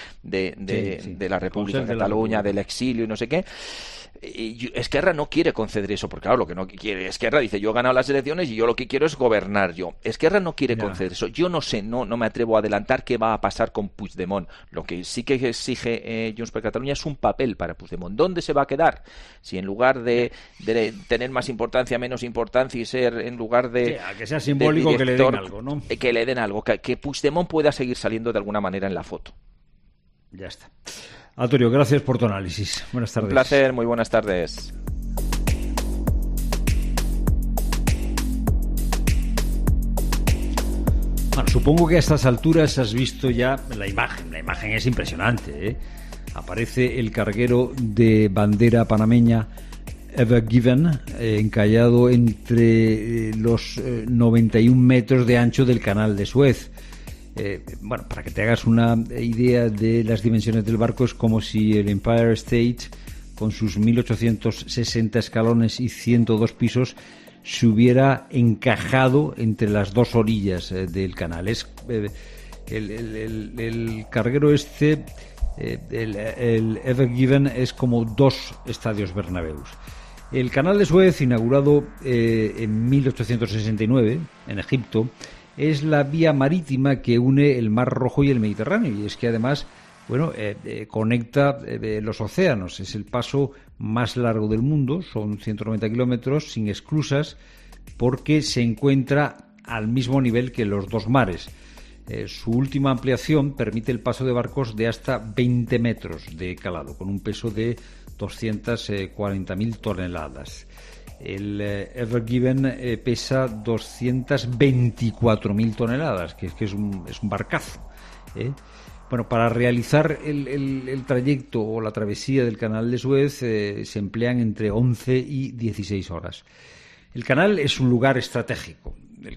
de la República de Cataluña, del exilio y no sé qué. Y Esquerra no quiere conceder eso, porque claro, lo que no quiere Esquerra, dice: yo he ganado las elecciones y yo lo que quiero es gobernar yo. Esquerra no quiere conceder eso. Yo no sé, no me atrevo a adelantar qué va a pasar con Puigdemont. Lo que sí que exige Junts per Catalunya es un papel para Puigdemont. ¿Dónde se va a quedar? Si en lugar de tener más importancia, menos importancia, y ser, en lugar de... que sea simbólico, que le den algo, ¿no? Que le den algo, que Puigdemont pueda seguir saliendo de alguna manera en la foto. Ya está. Antonio, gracias por tu análisis. Buenas tardes. Un placer, muy buenas tardes. Bueno, supongo que a estas alturas has visto ya la imagen. La imagen es impresionante, ¿eh? Aparece el carguero de bandera panameña Ever Given, encallado entre los 91 metros de ancho del canal de Suez. Bueno, para que te hagas una idea de las dimensiones del barco, es como si el Empire State, con sus 1860 escalones y 102 pisos, se hubiera encajado entre las dos orillas del canal. Es el carguero este, el Ever Given, es como 2 estadios Bernabéus. El canal de Suez, inaugurado en 1869 en Egipto, es la vía marítima que une el Mar Rojo y el Mediterráneo, y es que además, bueno, conecta los océanos. Es el paso más largo del mundo, son 190 kilómetros sin esclusas, porque se encuentra al mismo nivel que los dos mares. Su última ampliación permite el paso de barcos de hasta 20 metros de calado, con un peso de 240.000 toneladas. El Ever Given pesa 224.000 toneladas, que es un barcazo. Bueno, para realizar el trayecto o la travesía del canal de Suez se emplean entre 11 y 16 horas. El canal es un lugar estratégico.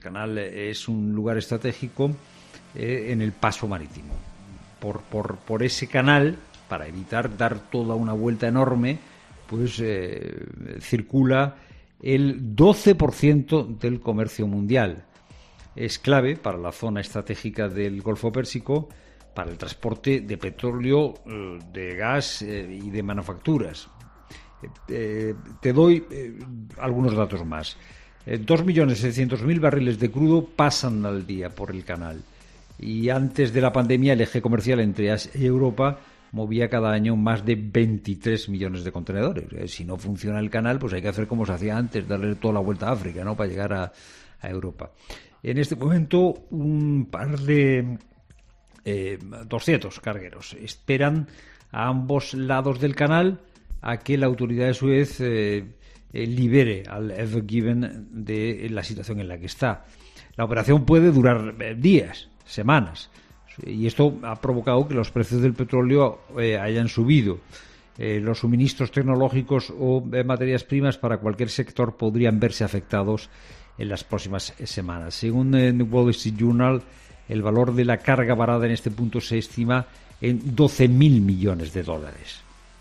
En el paso marítimo. Por ese canal, para evitar dar toda una vuelta enorme, pues circula el 12% del comercio mundial. Es clave para la zona estratégica del Golfo Pérsico, para el transporte de petróleo, de gas y de manufacturas. Te doy algunos datos más. 2.600.000 barriles de crudo pasan al día por el canal. Y antes de la pandemia, el eje comercial entre Asia y Europa movía cada año más de 23 millones de contenedores. Si no funciona el canal, pues hay que hacer como se hacía antes, darle toda la vuelta a África, ¿no?, para llegar a Europa. En este momento, un par de 200 cargueros esperan a ambos lados del canal a que la autoridad de Suez libere al Ever Given de la situación en la que está. La operación puede durar días, semanas, y esto ha provocado que los precios del petróleo hayan subido. Los suministros tecnológicos o materias primas para cualquier sector podrían verse afectados en las próximas semanas. Según el Wall Street Journal, el valor de la carga varada en este punto se estima en 12.000 millones de dólares.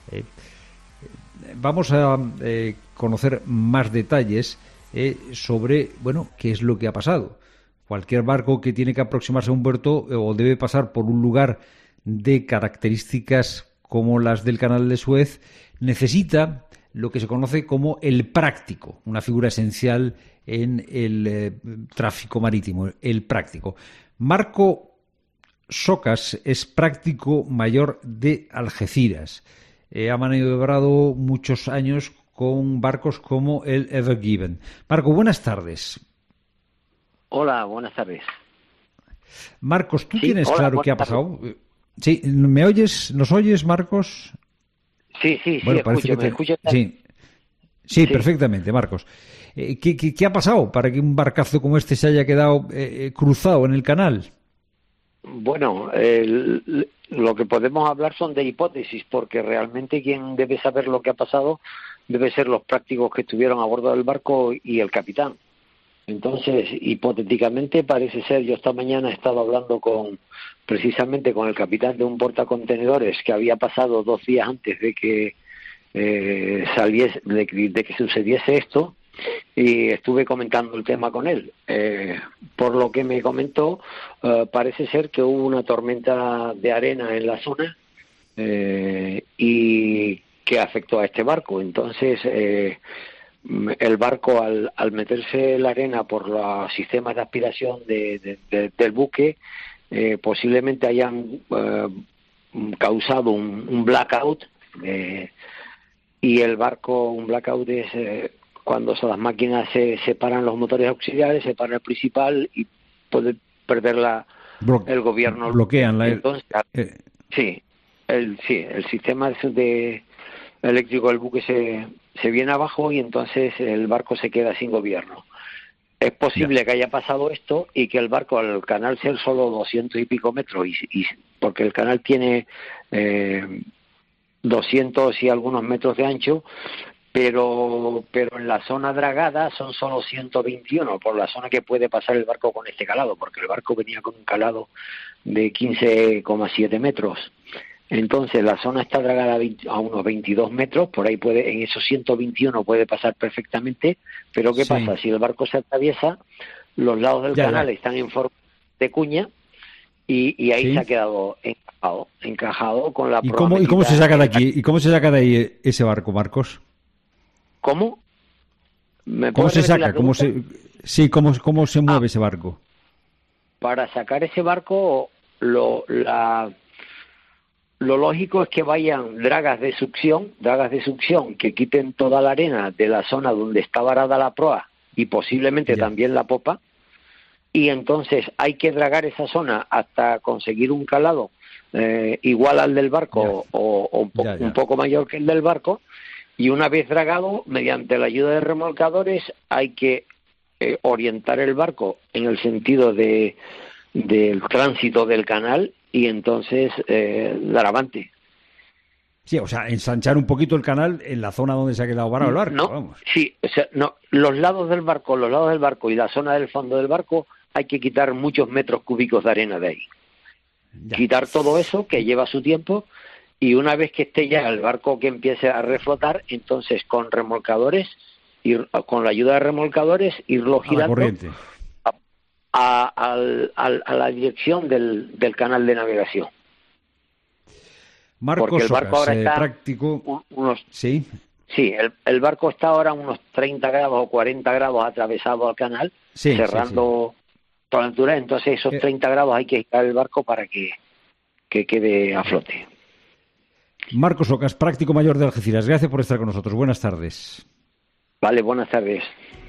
Vamos a conocer más detalles sobre, qué es lo que ha pasado. Cualquier barco que tiene que aproximarse a un puerto o debe pasar por un lugar de características como las del canal de Suez necesita lo que se conoce como el práctico, una figura esencial en el tráfico marítimo, el práctico. Marco Socas es práctico mayor de Algeciras. Ha maniobrado muchos años con barcos como el Ever Given. Marco, buenas tardes. Hola, buenas tardes. Marcos, ¿tú tienes claro qué ha pasado? Sí, ¿me oyes? ¿Nos oyes, Marcos? Sí, bueno, escucho, ¿me escuchas? Sí, perfectamente, Marcos. ¿Qué ha pasado para que un barcazo como este se haya quedado cruzado en el canal? Bueno, lo que podemos hablar son de hipótesis, porque realmente quien debe saber lo que ha pasado debe ser los prácticos que estuvieron a bordo del barco y el capitán. Entonces, hipotéticamente, parece ser, yo esta mañana he estado hablando precisamente con el capitán de un portacontenedores que había pasado 2 días antes de que de que sucediese esto, y estuve comentando el tema con él. Por lo que me comentó, parece ser que hubo una tormenta de arena en la zona y que afectó a este barco. Entonces, el barco, al meterse la arena por los sistemas de aspiración del buque, posiblemente hayan causado un blackout, y el barco, un blackout es cuando las máquinas se separan los motores auxiliares, se para el principal y puede perder el gobierno. Bloquean la... Entonces, el sistema eléctrico del buque se viene abajo y entonces el barco se queda sin gobierno. Es posible que haya pasado esto y que el barco, al canal ser solo 200 y pico metros, y porque el canal tiene 200 y algunos metros de ancho, pero en la zona dragada son solo 121 por la zona que puede pasar el barco con este calado, porque el barco venía con un calado de 15,7 metros. Entonces la zona está dragada a unos 22 metros, por ahí en esos 121 puede pasar perfectamente, pero ¿qué pasa? Si el barco se atraviesa, los lados del canal están en forma de cuña y ahí se ha quedado encajado con la... ¿Y cómo se saca de aquí? ¿Y cómo se saca de ahí ese barco, Marcos? ¿Cómo? ¿Cómo se saca? ¿Cómo se mueve ese barco? Para sacar ese barco, lo lógico es que vayan dragas de succión que quiten toda la arena de la zona donde está varada la proa y posiblemente también la popa, y entonces hay que dragar esa zona hasta conseguir un calado igual al del barco o un poco mayor que el del barco, y una vez dragado, mediante la ayuda de remolcadores, hay que orientar el barco en el sentido del tránsito del canal y entonces dar avante. Sí, o sea, ensanchar un poquito el canal en la zona donde se ha quedado varado el barco. Vamos. Sí, o sea, los lados del barco y la zona del fondo del barco hay que quitar muchos metros cúbicos de arena de ahí. Quitar todo eso, que lleva su tiempo, y una vez que esté ya el barco que empiece a reflotar, entonces con remolcadores, con la ayuda de remolcadores, irlo girando a la dirección del canal de navegación. Marcos Porque el barco Socas, ahora está práctico. unos... Sí. Sí, el barco está ahora a unos 30 grados o 40 grados atravesado al canal, cerrando toda la altura. Entonces esos 30 grados hay que girar el barco para que quede a flote. Marcos Ocas, práctico mayor de Algeciras, gracias por estar con nosotros. Buenas tardes. Vale, buenas tardes.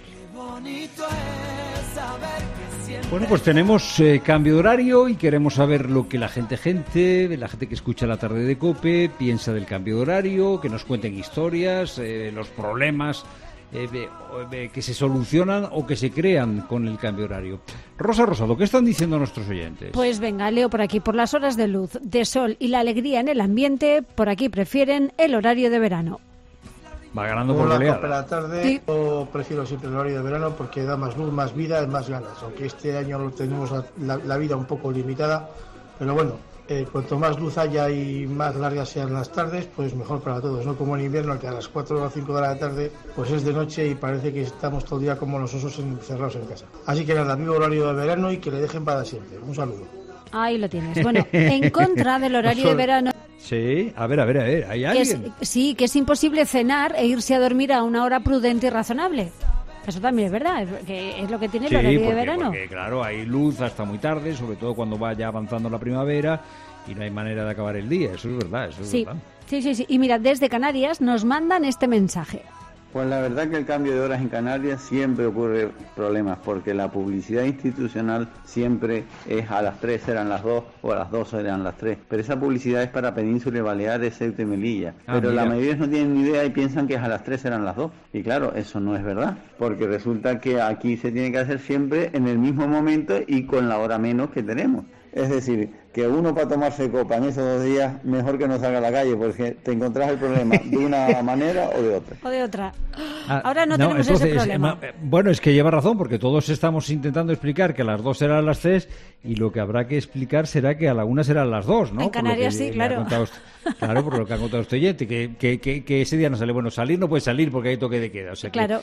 Bueno, pues tenemos cambio de horario y queremos saber lo que la gente que escucha la tarde de COPE piensa del cambio de horario, que nos cuenten historias, los problemas que se solucionan o que se crean con el cambio de horario. Rosa Rosado, ¿qué están diciendo nuestros oyentes? Pues venga, leo por aquí. Por las horas de luz, de sol y la alegría en el ambiente, por aquí prefieren el horario de verano. Va ganando por goleada. Por la tarde yo prefiero siempre el horario de verano porque da más luz, más vida y más ganas. Aunque este año lo tenemos la vida un poco limitada, pero bueno, cuanto más luz haya y más largas sean las tardes, pues mejor para todos. No como en invierno, que a las 4 o las 5 de la tarde pues es de noche y parece que estamos todo el día como los osos encerrados en casa. Así que nada, vivo horario de verano y que le dejen para siempre. Un saludo. Ahí lo tienes. Bueno, en contra del horario de verano... Sí, a ver, ¿hay alguien? Que es imposible cenar e irse a dormir a una hora prudente y razonable. Eso también es verdad, que es lo que tiene el horario de verano. Porque claro, hay luz hasta muy tarde, sobre todo cuando vaya avanzando la primavera y no hay manera de acabar el día, eso es verdad, verdad. Sí. Y mira, desde Canarias nos mandan este mensaje. Pues la verdad que el cambio de horas en Canarias siempre ocurre problemas, porque la publicidad institucional siempre es a las 3 serán las 2 o a las 2 serán las 3. Pero esa publicidad es para Península y Baleares, Ceuta y Melilla. Pero la mayoría no tienen ni idea y piensan que es a las 3 serán las 2. Y claro, eso no es verdad, porque resulta que aquí se tiene que hacer siempre en el mismo momento y con la hora menos que tenemos. Es decir, que uno para tomarse copa en esos 2 días, mejor que no salga a la calle, porque te encontrás el problema de una manera o de otra. O de otra. Ahora no tenemos ese problema. Bueno, es que lleva razón, porque todos estamos intentando explicar que a las 2 serán las 3 y lo que habrá que explicar será que a la 1 serán las 2, ¿no? En Canarias sí, claro. Claro, por lo que ha contado este oyente, que ese día no sale. Bueno, salir no puede salir porque hay toque de queda. O sea claro.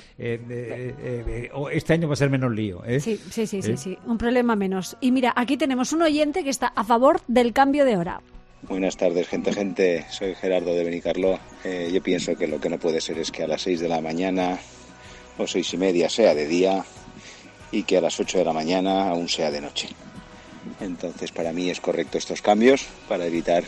Este año va a ser menos lío. Sí. Un problema menos. Y mira, aquí tenemos un oyente que está a favor del cambio de hora. Buenas tardes, gente. Soy Gerardo de Benicarló. Yo pienso que lo que no puede ser es que a las 6 de la mañana o 6:30 sea de día y que a las 8 de la mañana aún sea de noche. Entonces, para mí es correcto estos cambios para evitar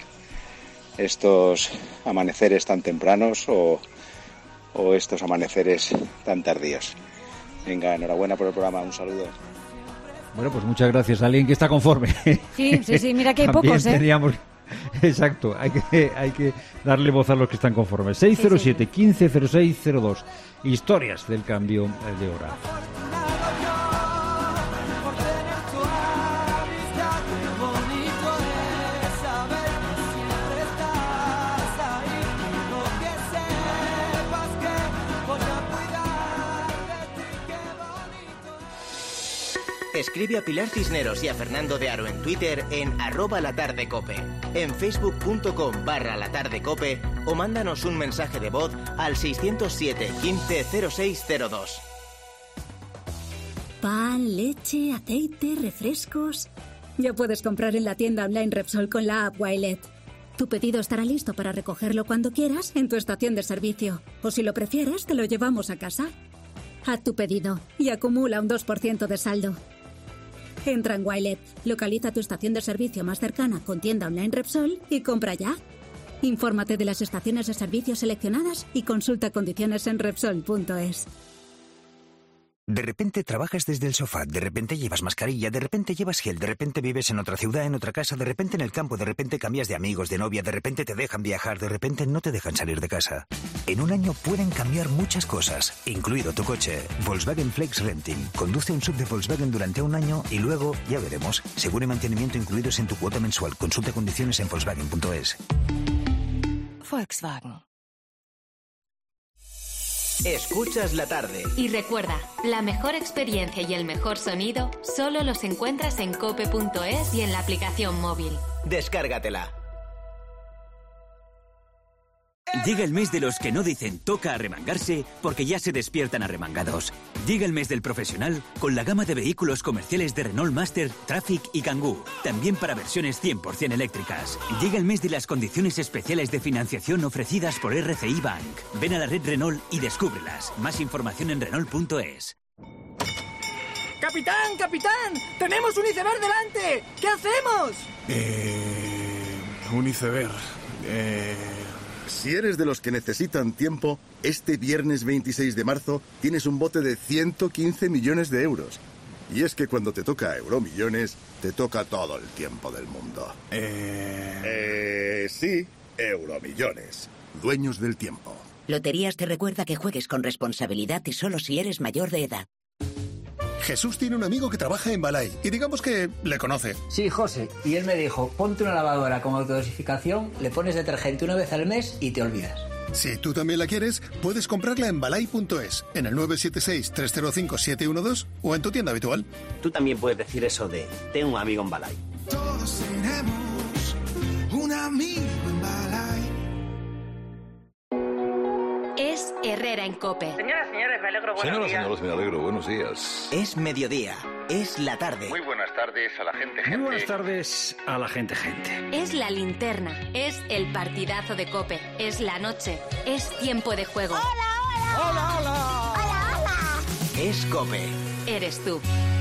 estos amaneceres tan tempranos o estos amaneceres tan tardíos. Venga, enhorabuena por el programa, un saludo. Bueno, pues muchas gracias. Alguien que está conforme. Sí, mira que hay pocos, Exacto, hay que darle voz a los que están conformes. 607 150602. Historias del cambio de hora. Escribe a Pilar Cisneros y a Fernando de Aro en Twitter en @latardecope, en facebook.com/latardecope o mándanos un mensaje de voz al 607 15 0602. Pan, leche, aceite, refrescos. Ya puedes comprar en la tienda online Repsol con la app Wilet. Tu pedido estará listo para recogerlo cuando quieras en tu estación de servicio. O si lo prefieres, te lo llevamos a casa. Haz tu pedido y acumula un 2% de saldo. Entra en Wilet, localiza tu estación de servicio más cercana con tienda online Repsol y compra ya. Infórmate de las estaciones de servicio seleccionadas y consulta condiciones en Repsol.es. De repente trabajas desde el sofá, de repente llevas mascarilla, de repente llevas gel, de repente vives en otra ciudad, en otra casa, de repente en el campo, de repente cambias de amigos, de novia, de repente te dejan viajar, de repente no te dejan salir de casa. En un año pueden cambiar muchas cosas, incluido tu coche. Volkswagen Flex Renting. Conduce un SUV de Volkswagen durante un año y luego, ya veremos, seguro y mantenimiento incluidos en tu cuota mensual. Consulta condiciones en Volkswagen.es. Volkswagen. Escuchas la tarde. Y recuerda, la mejor experiencia y el mejor sonido solo los encuentras en cope.es y en la aplicación móvil. Descárgatela. Llega el mes de los que no dicen toca arremangarse porque ya se despiertan arremangados. Llega el mes del profesional con la gama de vehículos comerciales de Renault Master, Traffic y Kangoo. También para versiones 100% eléctricas. Llega el mes de las condiciones especiales de financiación ofrecidas por RCI Bank. Ven a la red Renault y descúbrelas. Más información en Renault.es. ¡Capitán, capitán! ¡Tenemos un iceberg delante! ¿Qué hacemos? Un iceberg. Si eres de los que necesitan tiempo, este viernes 26 de marzo tienes un bote de 115 millones de euros. Y es que cuando te toca Euromillones, te toca todo el tiempo del mundo. Sí, Euromillones. Dueños del tiempo. Loterías te recuerda que juegues con responsabilidad y solo si eres mayor de edad. Jesús tiene un amigo que trabaja en Balay y digamos que le conoce. Sí, José. Y él me dijo, ponte una lavadora con autodosificación, le pones detergente una vez al mes y te olvidas. Si tú también la quieres, puedes comprarla en balay.es, en el 976-305-712 o en tu tienda habitual. Tú también puedes decir eso de, tengo un amigo en Balay. Todos tenemos un amigo en Balay. Es Herrera en COPE. Señoras, señores, me alegro, buenos días. Señoras, me alegro, buenos días. Es mediodía, es la tarde. Muy buenas tardes a la gente. Muy buenas tardes a la gente. Es la linterna, es el partidazo de COPE, es la noche, es tiempo de juego. ¡Hola, hola! ¡Hola, hola! Es COPE. Eres tú.